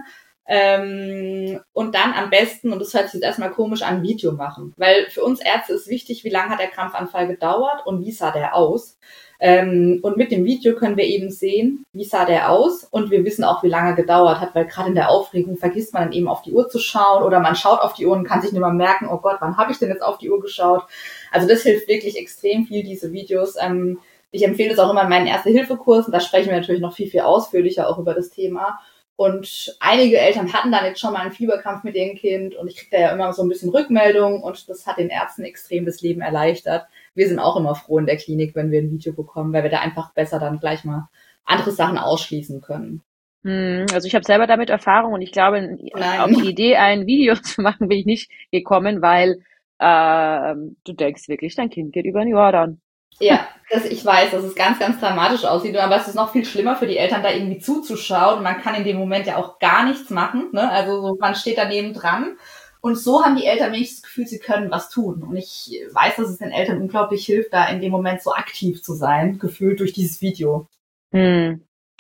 ähm, und dann am besten, und das hört sich jetzt erstmal komisch an, Video machen. Weil für uns Ärzte ist wichtig, wie lange hat der Krampfanfall gedauert und wie sah der aus. Ähm, und mit dem Video können wir eben sehen, wie sah der aus und wir wissen auch, wie lange gedauert hat, weil gerade in der Aufregung vergisst man dann eben auf die Uhr zu schauen oder man schaut auf die Uhr und kann sich nicht mehr merken, oh Gott, wann habe ich denn jetzt auf die Uhr geschaut? Also das hilft wirklich extrem viel, diese Videos. Ähm, ich empfehle es auch immer in meinen Erste-Hilfe-Kursen, da sprechen wir natürlich noch viel, viel ausführlicher auch über das Thema. Und einige Eltern hatten dann jetzt schon mal einen Fieberkrampf mit ihrem Kind und ich kriege da ja immer so ein bisschen Rückmeldung und das hat den Ärzten extrem das Leben erleichtert. Wir sind auch immer froh in der Klinik, wenn wir ein Video bekommen, weil wir da einfach besser dann gleich mal andere Sachen ausschließen können. Hm, also ich habe selber damit Erfahrung und ich glaube, Nein. auf die Idee, ein Video zu machen, bin ich nicht gekommen, weil äh, du denkst wirklich, dein Kind geht über den Jordan. Ja, das, ich weiß, dass es ganz, ganz dramatisch aussieht, aber es ist noch viel schlimmer für die Eltern, da irgendwie zuzuschauen. Man kann in dem Moment ja auch gar nichts machen, ne? Also so, man steht daneben dran. Und so haben die Eltern wenigstens das Gefühl, sie können was tun. Und ich weiß, dass es den Eltern unglaublich hilft, da in dem Moment so aktiv zu sein, gefühlt durch dieses Video. Hm.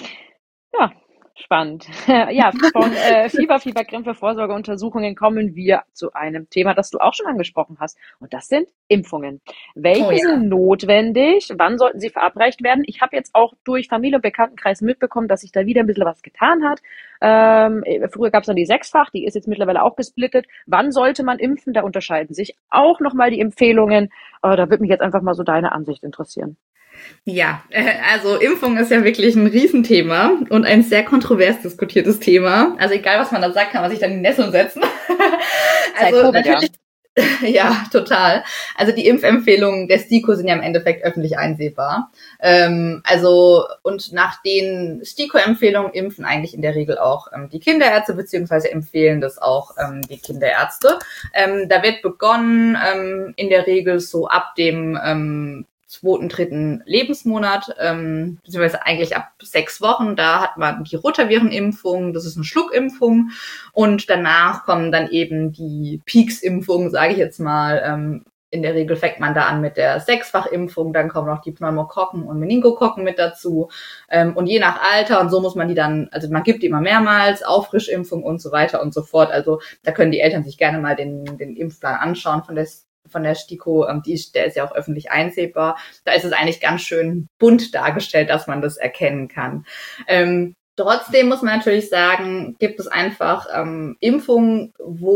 Ja, spannend. Ja, von äh, Fieber, Fieberkrämpfe, Vorsorgeuntersuchungen kommen wir zu einem Thema, das du auch schon angesprochen hast. Und das sind Impfungen. Welche Oh ja. sind notwendig? Wann sollten sie verabreicht werden? Ich habe jetzt auch durch Familie und Bekanntenkreis mitbekommen, dass sich da wieder ein bisschen was getan hat. Ähm, früher gab es dann die Sechsfach, die ist jetzt mittlerweile auch gesplittet. Wann sollte man impfen? Da unterscheiden sich auch nochmal die Empfehlungen. Äh, da würde mich jetzt einfach mal so deine Ansicht interessieren. Ja, also Impfung ist ja wirklich ein Riesenthema und ein sehr kontrovers diskutiertes Thema. Also egal, was man da sagt, kann man sich dann in die Nesseln setzen. Also Covid, natürlich, ja. ja, total. Also die Impfempfehlungen der STIKO sind ja im Endeffekt öffentlich einsehbar. Ähm, also und nach den STIKO-Empfehlungen impfen eigentlich in der Regel auch ähm, die Kinderärzte, beziehungsweise empfehlen das auch ähm, die Kinderärzte. Ähm, da wird begonnen ähm, in der Regel so ab dem ähm, zweiten, dritten Lebensmonat, ähm, beziehungsweise eigentlich ab sechs Wochen, da hat man die Rotavirenimpfung, das ist eine Schluckimpfung und danach kommen dann eben die Peaks-Impfungen, sage ich jetzt mal. Ähm, in der Regel fängt man da an mit der Sechsfachimpfung, dann kommen noch die Pneumokokken und Meningokokken mit dazu ähm, und je nach Alter und so muss man die dann, also man gibt die immer mehrmals, Auffrischimpfung und so weiter und so fort. Also da können die Eltern sich gerne mal den, den Impfplan anschauen von der von der STIKO, die ist, der ist ja auch öffentlich einsehbar. Da ist es eigentlich ganz schön bunt dargestellt, dass man das erkennen kann. Ähm, trotzdem muss man natürlich sagen, gibt es einfach ähm, Impfungen,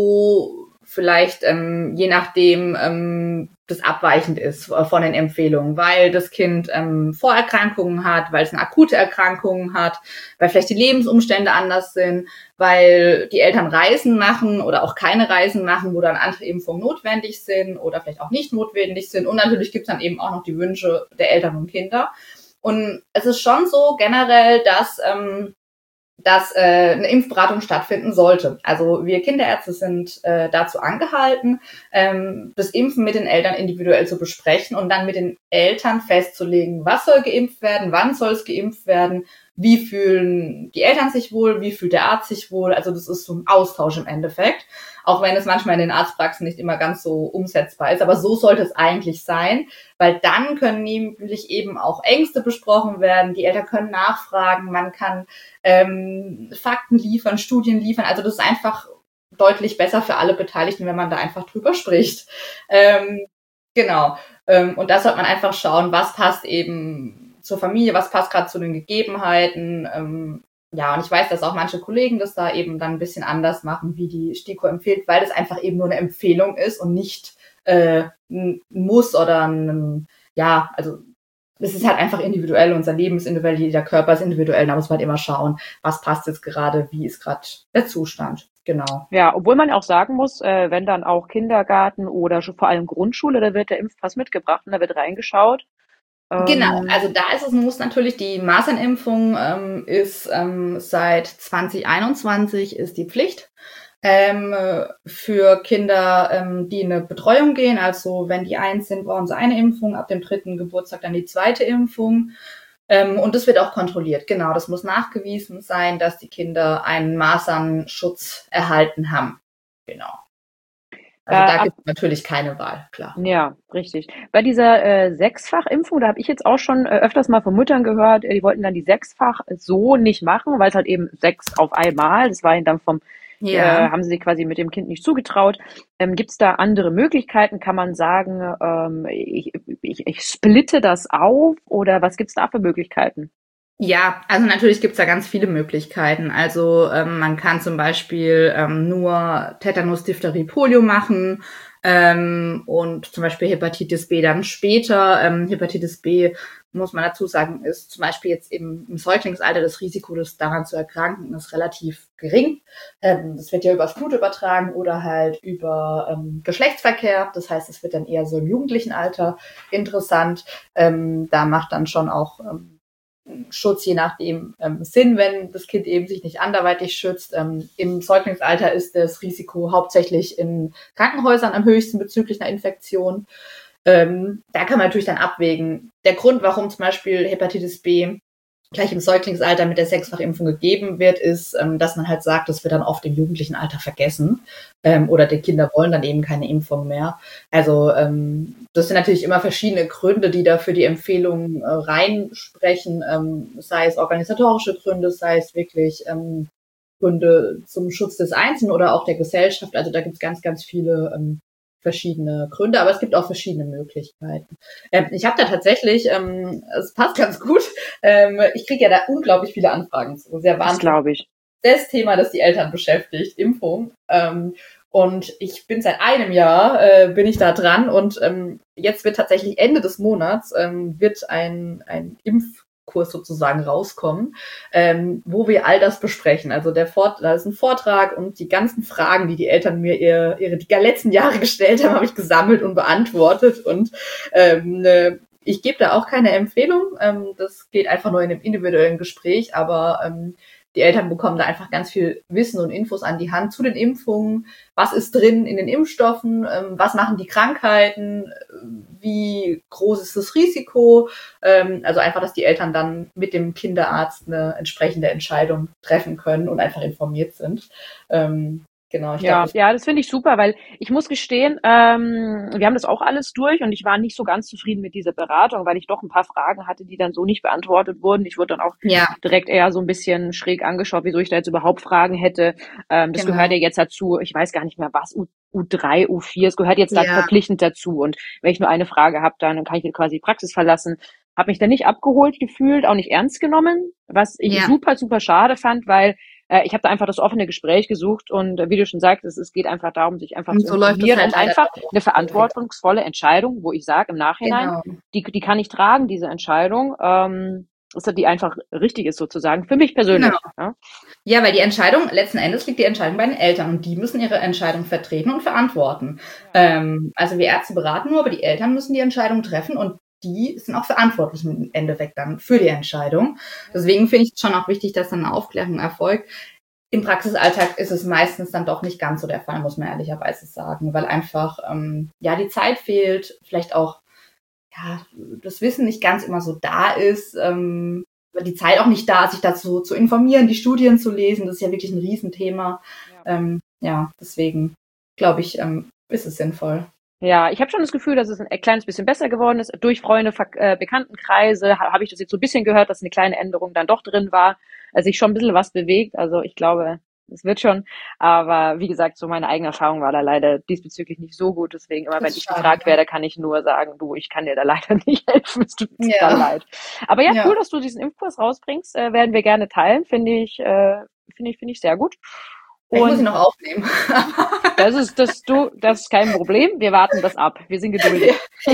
wo vielleicht ähm, je nachdem ähm, das abweichend ist von den Empfehlungen, weil das Kind ähm, Vorerkrankungen hat, weil es eine akute Erkrankung hat, weil vielleicht die Lebensumstände anders sind, weil die Eltern Reisen machen oder auch keine Reisen machen, wo dann andere Impfungen notwendig sind oder vielleicht auch nicht notwendig sind. Und natürlich gibt es dann eben auch noch die Wünsche der Eltern und Kinder. Und es ist schon so generell, dass ähm, dass äh, eine Impfberatung stattfinden sollte. Also wir Kinderärzte sind äh, dazu angehalten, ähm, das Impfen mit den Eltern individuell zu besprechen und dann mit den Eltern festzulegen, was soll geimpft werden, wann soll es geimpft werden, wie fühlen die Eltern sich wohl, wie fühlt der Arzt sich wohl. Also das ist so ein Austausch im Endeffekt, auch wenn es manchmal in den Arztpraxen nicht immer ganz so umsetzbar ist. Aber so sollte es eigentlich sein, weil dann können nämlich eben auch Ängste besprochen werden, die Eltern können nachfragen, man kann ähm, Fakten liefern, Studien liefern. Also das ist einfach deutlich besser für alle Beteiligten, wenn man da einfach drüber spricht. Ähm, genau. Ähm, und da sollte man einfach schauen, was passt eben zur Familie, was passt gerade zu den Gegebenheiten. Ähm, ja, und ich weiß, dass auch manche Kollegen das da eben dann ein bisschen anders machen, wie die STIKO empfiehlt, weil das einfach eben nur eine Empfehlung ist und nicht äh, ein Muss oder ein, ja, also es ist halt einfach individuell, unser Leben ist individuell, jeder Körper ist individuell, da muss man halt immer schauen, was passt jetzt gerade, wie ist gerade der Zustand. Genau. Ja, obwohl man auch sagen muss, äh, wenn dann auch Kindergarten oder schon vor allem Grundschule, da wird der Impfpass mitgebracht und da wird reingeschaut. Genau, Ähm, also da ist es ein Muss natürlich, die Masernimpfung ähm, ist ähm, seit zwanzig einundzwanzig ist die Pflicht ähm, für Kinder, ähm, die in eine Betreuung gehen. Also wenn die eins sind, brauchen sie eine Impfung, ab dem dritten Geburtstag dann die zweite Impfung. Ähm, und das wird auch kontrolliert. Genau, das muss nachgewiesen sein, dass die Kinder einen Masernschutz erhalten haben. Genau. Also äh, da ab, gibt es natürlich keine Wahl, klar. ja, richtig. Bei dieser äh, Sechsfachimpfung, da habe ich jetzt auch schon äh, öfters mal von Müttern gehört, äh, die wollten dann die Sechsfach so nicht machen, weil es halt eben sechs auf einmal, das war ihnen dann vom, äh, Ja. haben sie sich quasi mit dem Kind nicht zugetraut. Ähm, Gibt es da andere Möglichkeiten? Kann man sagen, ähm, ich, ich, ich splitte das auf oder was gibt's da für Möglichkeiten? Ja, also natürlich gibt's da ganz viele Möglichkeiten. Also ähm, man kann zum Beispiel ähm, nur Tetanus, Diphtherie, Polio machen ähm, und zum Beispiel Hepatitis B dann später. Ähm, Hepatitis B, muss man dazu sagen, ist zum Beispiel jetzt im, im Säuglingsalter das Risiko, das daran zu erkranken, ist relativ gering. Ähm, das wird ja übers Blut übertragen oder halt über ähm, Geschlechtsverkehr. Das heißt, es wird dann eher so im jugendlichen Alter interessant. Ähm, da macht dann schon auch ähm, Schutz je nachdem ähm, Sinn, wenn das Kind eben sich nicht anderweitig schützt. Ähm, Im Säuglingsalter ist das Risiko hauptsächlich in Krankenhäusern am höchsten bezüglich einer Infektion. Ähm, da kann man natürlich dann abwägen. Der Grund, warum zum Beispiel Hepatitis B gleich im Säuglingsalter mit der Sechsfachimpfung gegeben wird, ist, ähm, dass man halt sagt, das wird dann oft im jugendlichen Alter vergessen. Ähm, oder die Kinder wollen dann eben keine Impfung mehr. Also ähm, das sind natürlich immer verschiedene Gründe, die da für die Empfehlung äh, reinsprechen, ähm, sei es organisatorische Gründe, sei es wirklich ähm, Gründe zum Schutz des Einzelnen oder auch der Gesellschaft. Also da gibt es ganz, ganz viele ähm, verschiedene Gründe, aber es gibt auch verschiedene Möglichkeiten. Ähm, ich habe da tatsächlich, ähm, es passt ganz gut, ähm, ich kriege ja da unglaublich viele Anfragen zu. Sehr Das wahnsinnig. glaube ich. Das Thema, das die Eltern beschäftigt, Impfung. Ähm, und ich bin seit einem Jahr, äh, bin ich da dran und ähm, jetzt wird tatsächlich Ende des Monats, ähm, wird ein, ein Impfkurs sozusagen rauskommen, ähm, wo wir all das besprechen. Also der Vort- da ist ein Vortrag und die ganzen Fragen, die die Eltern mir ihr, ihre die letzten Jahre gestellt haben, habe ich gesammelt und beantwortet. Und ähm, ne, ich gebe da auch keine Empfehlung. Ähm, das geht einfach nur in einem individuellen Gespräch, aber ähm, die Eltern bekommen da einfach ganz viel Wissen und Infos an die Hand zu den Impfungen. Was ist drin in den Impfstoffen? Ähm, was machen die Krankheiten? Wie groß ist das Risiko? Ähm, also einfach, dass die Eltern dann mit dem Kinderarzt eine entsprechende Entscheidung treffen können und einfach informiert sind. Ähm, Genau, ich Ja, glaube, ja, das finde ich super, weil ich muss gestehen, ähm, wir haben das auch alles durch und ich war nicht so ganz zufrieden mit dieser Beratung, weil ich doch ein paar Fragen hatte, die dann so nicht beantwortet wurden. Ich wurde dann auch ja, direkt eher so ein bisschen schräg angeschaut, wieso ich da jetzt überhaupt Fragen hätte. Ähm, das genau. gehört ja jetzt dazu, ich weiß gar nicht mehr was, U, U3, U vier, es gehört jetzt da Ja, verpflichtend dazu. Und wenn ich nur eine Frage habe, dann kann ich quasi die Praxis verlassen. Habe mich da nicht abgeholt gefühlt, auch nicht ernst genommen, was ich ja. super, super schade fand, weil äh, ich habe da einfach das offene Gespräch gesucht und äh, wie du schon sagst, es, es geht einfach darum, sich einfach Und zu so läuft das informieren, halt um leider einfach auch eine häufig. verantwortungsvolle Entscheidung, wo ich sage im Nachhinein, Genau. die, die kann ich tragen, diese Entscheidung, ähm, dass die einfach richtig ist sozusagen, für mich persönlich. Genau. Ja? Ja, weil die Entscheidung, letzten Endes liegt die Entscheidung bei den Eltern und die müssen ihre Entscheidung vertreten und verantworten. Ähm, also wir Ärzte beraten nur, aber die Eltern müssen die Entscheidung treffen und die sind auch verantwortlich im Endeffekt dann für die Entscheidung. Deswegen finde ich es schon auch wichtig, dass dann eine Aufklärung erfolgt. Im Praxisalltag ist es meistens dann doch nicht ganz so der Fall, muss man ehrlicherweise sagen, weil einfach ähm, ja die Zeit fehlt, vielleicht auch ja das Wissen nicht ganz immer so da ist, ähm, weil die Zeit auch nicht da ist, sich dazu zu informieren, die Studien zu lesen. Das ist ja wirklich ein Riesenthema. Ja. Ähm, ja, deswegen glaube ich, ähm, ist es sinnvoll. Ja, ich habe schon das Gefühl, dass es ein kleines bisschen besser geworden ist. Durch Freunde, äh, Bekanntenkreise ha, habe ich das jetzt so ein bisschen gehört, dass eine kleine Änderung dann doch drin war. Also sich schon ein bisschen was bewegt. Also ich glaube, es wird schon. Aber wie gesagt, so meine eigene Erfahrung war da leider diesbezüglich nicht so gut. Deswegen immer, Das wenn ist ich schade, gefragt ja. werde, kann ich nur sagen, du, ich kann dir da leider nicht helfen. Es tut mir total Ja, leid. Aber ja, cool, ja. dass du diesen Impfkurs rausbringst. Äh, werden wir gerne teilen. Finde ich, äh, finde ich, finde ich sehr gut. Ich muss ihn Und noch aufnehmen. das ist das du, das ist kein Problem. Wir warten das ab. Wir sind geduldig.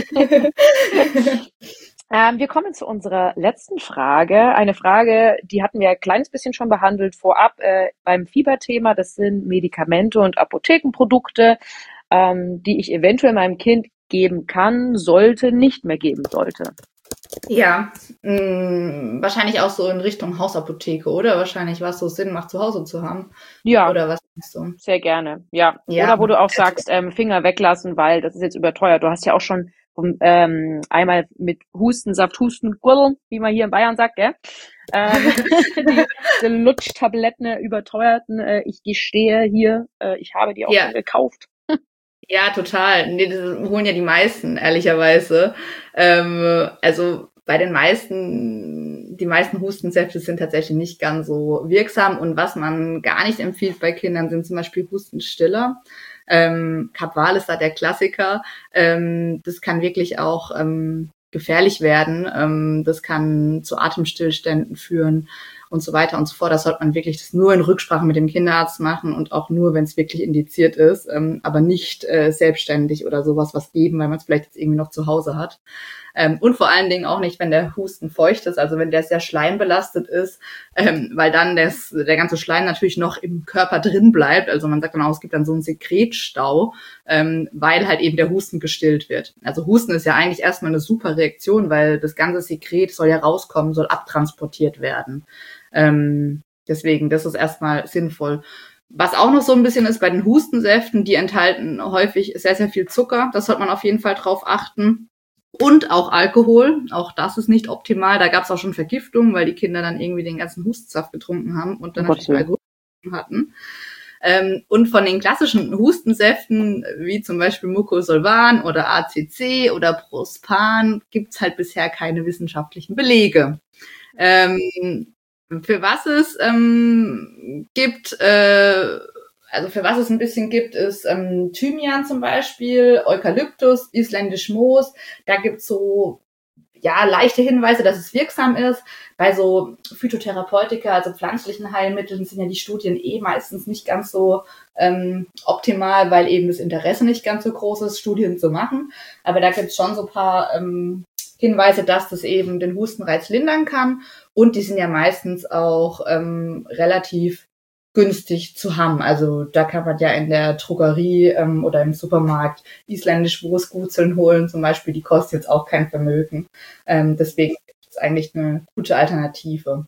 ähm, wir kommen zu unserer letzten Frage. Eine Frage, die hatten wir ein kleines bisschen schon behandelt vorab äh, beim Fieberthema. Das sind Medikamente und Apothekenprodukte, ähm, die ich eventuell meinem Kind geben kann, sollte, nicht mehr geben sollte. Ja, mh, wahrscheinlich auch so in Richtung Hausapotheke, oder? Wahrscheinlich, was so Sinn macht, zu Hause zu haben. Ja, Oder was denkst du? sehr gerne. Ja. Ja, Oder wo du auch sagst, ähm, Finger weglassen, weil das ist jetzt überteuert. Du hast ja auch schon ähm, einmal mit Hustensaft, Hustengurl, wie man hier in Bayern sagt, gell? Ähm, die, die Lutschtabletten überteuerten, äh, ich gestehe hier, äh, ich habe die auch ja, schon gekauft. ja, total. Nee, das holen ja die meisten, ehrlicherweise. Ähm, also bei den meisten, die meisten Hustensäfte sind tatsächlich nicht ganz so wirksam. Und was man gar nicht empfiehlt bei Kindern, sind zum Beispiel Hustenstiller. Ähm, Capval ist da der Klassiker. Ähm, das kann wirklich auch ähm, gefährlich werden. Ähm, das kann zu Atemstillständen führen und so weiter und so fort. Da sollte man wirklich das nur in Rücksprache mit dem Kinderarzt machen und auch nur, wenn es wirklich indiziert ist, ähm, aber nicht äh, selbstständig oder sowas was geben, weil man es vielleicht jetzt irgendwie noch zu Hause hat. Ähm, und vor allen Dingen auch nicht, wenn der Husten feucht ist, also wenn der sehr schleimbelastet ist, ähm, weil dann das, der ganze Schleim natürlich noch im Körper drin bleibt. Also man sagt dann auch, es gibt dann so einen Sekretstau, ähm, weil halt eben der Husten gestillt wird. Also Husten ist ja eigentlich erstmal eine super Reaktion, weil das ganze Sekret soll ja rauskommen, soll abtransportiert werden. Ähm, deswegen, das ist erstmal sinnvoll. Was auch noch so ein bisschen ist bei den Hustensäften, die enthalten häufig sehr, sehr viel Zucker. Das sollte man auf jeden Fall drauf achten. Und auch Alkohol. Auch das ist nicht optimal. Da gab es auch schon Vergiftungen, weil die Kinder dann irgendwie den ganzen Hustensaft getrunken haben und dann Oh natürlich Gott, ja. Alkohol hatten. Ähm, und von den klassischen Hustensäften, wie zum Beispiel Mucosolvan oder A C C oder Prospan, gibt's halt bisher keine wissenschaftlichen Belege. Ähm, für was es ähm, gibt, äh, also für was es ein bisschen gibt, ist ähm, Thymian zum Beispiel, Eukalyptus, isländisch Moos. Da gibt's so ja leichte Hinweise, dass es wirksam ist. Bei so Phytotherapeutika, also pflanzlichen Heilmitteln, sind ja die Studien eh meistens nicht ganz so ähm, optimal, weil eben das Interesse nicht ganz so groß ist, Studien zu machen. Aber da gibt's schon so ein paar ähm, Hinweise, dass das eben den Hustenreiz lindern kann. Und die sind ja meistens auch ähm, relativ günstig zu haben. Also da kann man ja in der Drogerie ähm, oder im Supermarkt isländisch Wurstgutzeln holen zum Beispiel. Die kostet jetzt auch kein Vermögen. Ähm, deswegen ist es eigentlich eine gute Alternative.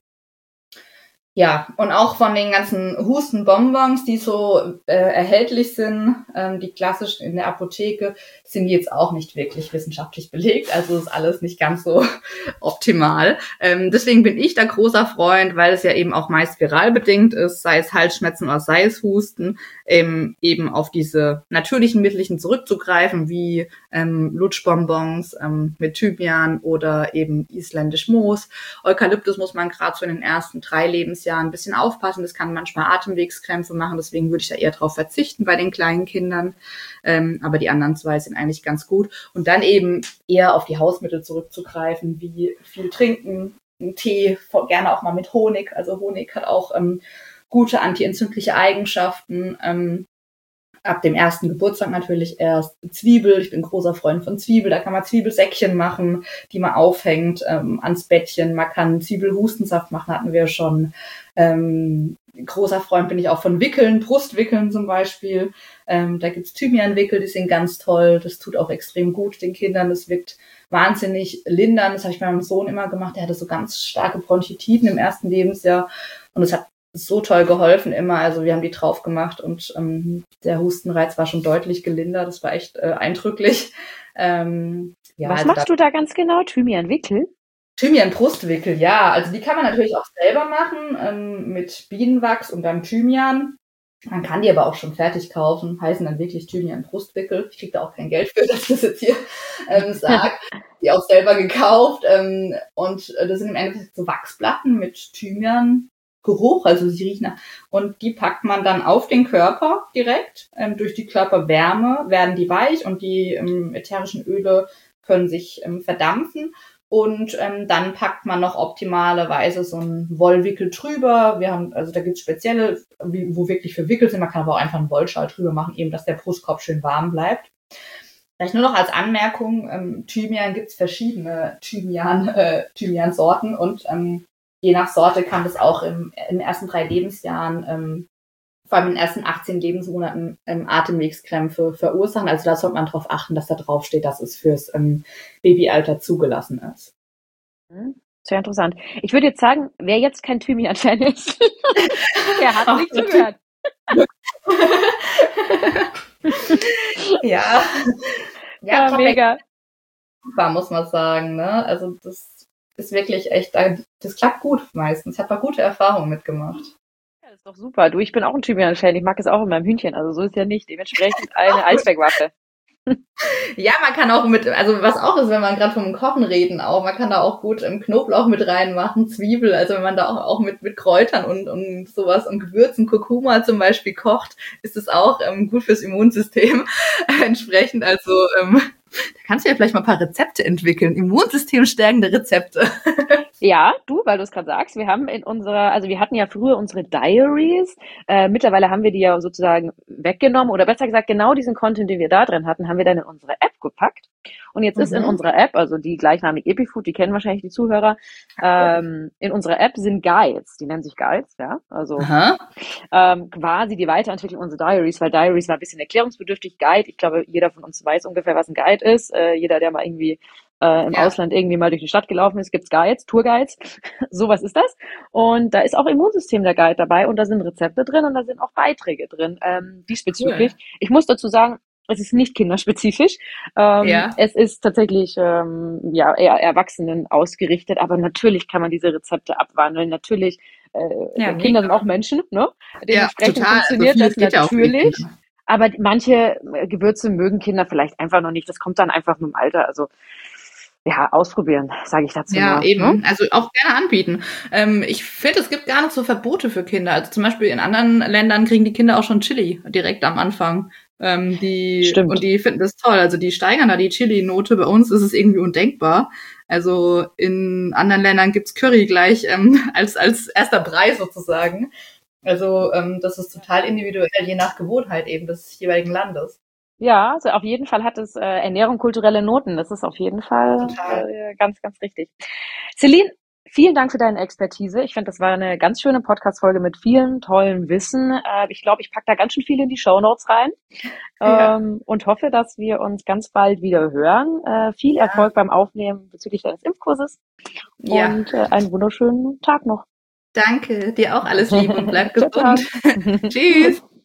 Ja, und auch von den ganzen Hustenbonbons, die so äh, erhältlich sind, ähm, die klassischen in der Apotheke, sind die jetzt auch nicht wirklich wissenschaftlich belegt. Also ist alles nicht ganz so optimal. Ähm, deswegen bin ich da großer Freund, weil es ja eben auch meist viral bedingt ist, sei es Halsschmerzen oder sei es Husten, ähm, eben auf diese natürlichen Mittelchen zurückzugreifen, wie ähm, Lutschbonbons ähm, mit Thymian oder eben isländisch Moos. Eukalyptus muss man gerade so in den ersten drei Lebensjahren ein bisschen aufpassen. Das kann manchmal Atemwegskrämpfe machen. Deswegen würde ich da eher drauf verzichten bei den kleinen Kindern. Ähm, aber die anderen zwei sind eigentlich ganz gut. Und dann eben eher auf die Hausmittel zurückzugreifen, wie viel trinken, einen Tee, gerne auch mal mit Honig. Also Honig hat auch ähm, gute antientzündliche Eigenschaften. Ähm, ab dem ersten Geburtstag natürlich erst Zwiebel. Ich bin großer Freund von Zwiebel. Da kann man Zwiebelsäckchen machen, die man aufhängt ähm, ans Bettchen. Man kann Zwiebelhustensaft machen, hatten wir schon. Ähm, großer Freund bin ich auch von Wickeln, Brustwickeln zum Beispiel. Ähm, da gibt's Thymianwickel, die sind ganz toll. Das tut auch extrem gut den Kindern. Das wirkt wahnsinnig lindern. Das habe ich bei meinem Sohn immer gemacht. Der hatte so ganz starke Bronchitiden im ersten Lebensjahr. Und es hat so toll geholfen immer. Also wir haben die drauf gemacht und ähm, der Hustenreiz war schon deutlich gelindert. Das war echt äh, eindrücklich. Ähm, ja, Was also machst da, du da ganz genau? Thymianwickel? Thymian-Brustwickel, ja. Also die kann man natürlich auch selber machen ähm, mit Bienenwachs und dann Thymian. Man kann die aber auch schon fertig kaufen. Heißen dann wirklich Thymian-Brustwickel. Ich kriege da auch kein Geld für, dass ich das jetzt hier ähm, sage. Die auch selber gekauft. Ähm, und äh, das sind im Endeffekt so Wachsplatten mit Thymian. Geruch, also sie riechen nach, und die packt man dann auf den Körper direkt. Ähm, durch die Körperwärme werden die weich und die ähm, ätherischen Öle können sich ähm, verdampfen. Und ähm, dann packt man noch optimalerweise so einen Wollwickel drüber. Wir haben, also da gibt's spezielle, wie, wo wirklich für Wickel sind. Man kann aber auch einfach einen Wollschal drüber machen, eben, dass der Brustkorb schön warm bleibt. Vielleicht nur noch als Anmerkung, ähm, Thymian gibt's verschiedene Thymian, äh, Thymian-Sorten und ähm, je nach Sorte kann das auch im, in den ersten drei Lebensjahren, ähm, vor allem in den ersten achtzehn Lebensmonaten, ähm, Atemwegskrämpfe verursachen. Also da sollte man darauf achten, dass da drauf steht, dass es fürs ähm, Babyalter zugelassen ist. Sehr interessant. Ich würde jetzt sagen, wer jetzt kein Thymian-Fan ist, der hat Ach, nicht zugehört. ja, ja, Ja, mega. super, muss man sagen. Ne? Also das ist wirklich echt, das klappt gut meistens. Ich habe da gute Erfahrungen mitgemacht. Ja, das ist doch super. Du, ich bin auch ein Thymian-Fan. Ich mag es auch in meinem Hühnchen. Also so ist ja nicht. Dementsprechend eine Allzweckwaffe. Ja, man kann auch mit, also was auch ist, wenn man gerade vom Kochen reden auch, man kann da auch gut im Knoblauch mit reinmachen, Zwiebel, also wenn man da auch, auch mit, mit Kräutern und, und sowas und Gewürzen, Kurkuma zum Beispiel kocht, ist es auch ähm, gut fürs Immunsystem entsprechend, also ähm, da kannst du ja vielleicht mal ein paar Rezepte entwickeln, Immunsystem stärkende Rezepte. Ja, du, weil du es gerade sagst, wir haben in unserer, also wir hatten ja früher unsere Diaries, äh, mittlerweile haben wir die ja sozusagen weggenommen oder besser gesagt, genau diesen Content, den wir da drin hatten, haben wir dann in unsere App gepackt. Und jetzt mhm. ist in unserer App, also die gleichnamige Epifood, die kennen wahrscheinlich die Zuhörer, ähm, in unserer App sind Guides, die nennen sich Guides, ja, also ähm, quasi die Weiterentwicklung unserer Diaries, weil Diaries war ein bisschen erklärungsbedürftig. Guide, ich glaube, jeder von uns weiß ungefähr, was ein Guide ist, äh, jeder, der mal irgendwie äh, im Ja. Ausland irgendwie mal durch die Stadt gelaufen ist, gibt's Guides, Tourguides, sowas ist das. Und da ist auch Immunsystem der Guide dabei und da sind Rezepte drin und da sind auch Beiträge drin, ähm, diesbezüglich. Cool. Ich muss dazu sagen, es ist nicht kinderspezifisch. Ähm, Ja. Es ist tatsächlich ähm, ja eher Erwachsenen ausgerichtet, aber natürlich kann man diese Rezepte abwandeln. Natürlich, äh, Ja, Kinder mega. sind auch Menschen, ne? Dementsprechend total. Also funktioniert vieles das geht ja auch für die natürlich. Kinder. Aber die- manche äh, Gewürze mögen Kinder vielleicht einfach noch nicht. Das kommt dann einfach mit dem Alter. Also ja, ausprobieren, sage ich dazu Ja, nur. eben. Ne? Also auch gerne anbieten. Ähm, ich finde, es gibt gar nicht so Verbote für Kinder. Also zum Beispiel in anderen Ländern kriegen die Kinder auch schon Chili direkt am Anfang. Ähm, die, Stimmt. und die finden das toll. Also die steigern da die Chili-Note. Bei uns ist es irgendwie undenkbar. Also in anderen Ländern gibt's Curry gleich ähm, als, als erster Brei sozusagen. Also ähm, das ist total individuell, je nach Gewohnheit eben des jeweiligen Landes. Ja, also auf jeden Fall hat es äh, Ernährung kulturelle Noten. Das ist auf jeden Fall Total. äh, ganz, ganz richtig. Celine, vielen Dank für deine Expertise. Ich finde, das war eine ganz schöne Podcast-Folge mit vielen tollen Wissen. Äh, ich glaube, ich packe da ganz schön viel in die Shownotes rein Ja. ähm, und hoffe, dass wir uns ganz bald wieder hören. Äh, viel Erfolg beim Aufnehmen bezüglich deines Impfkurses Ja. und äh, einen wunderschönen Tag noch. Danke, dir auch alles Liebe und bleib Ciao, ciao. gesund. Tschüss.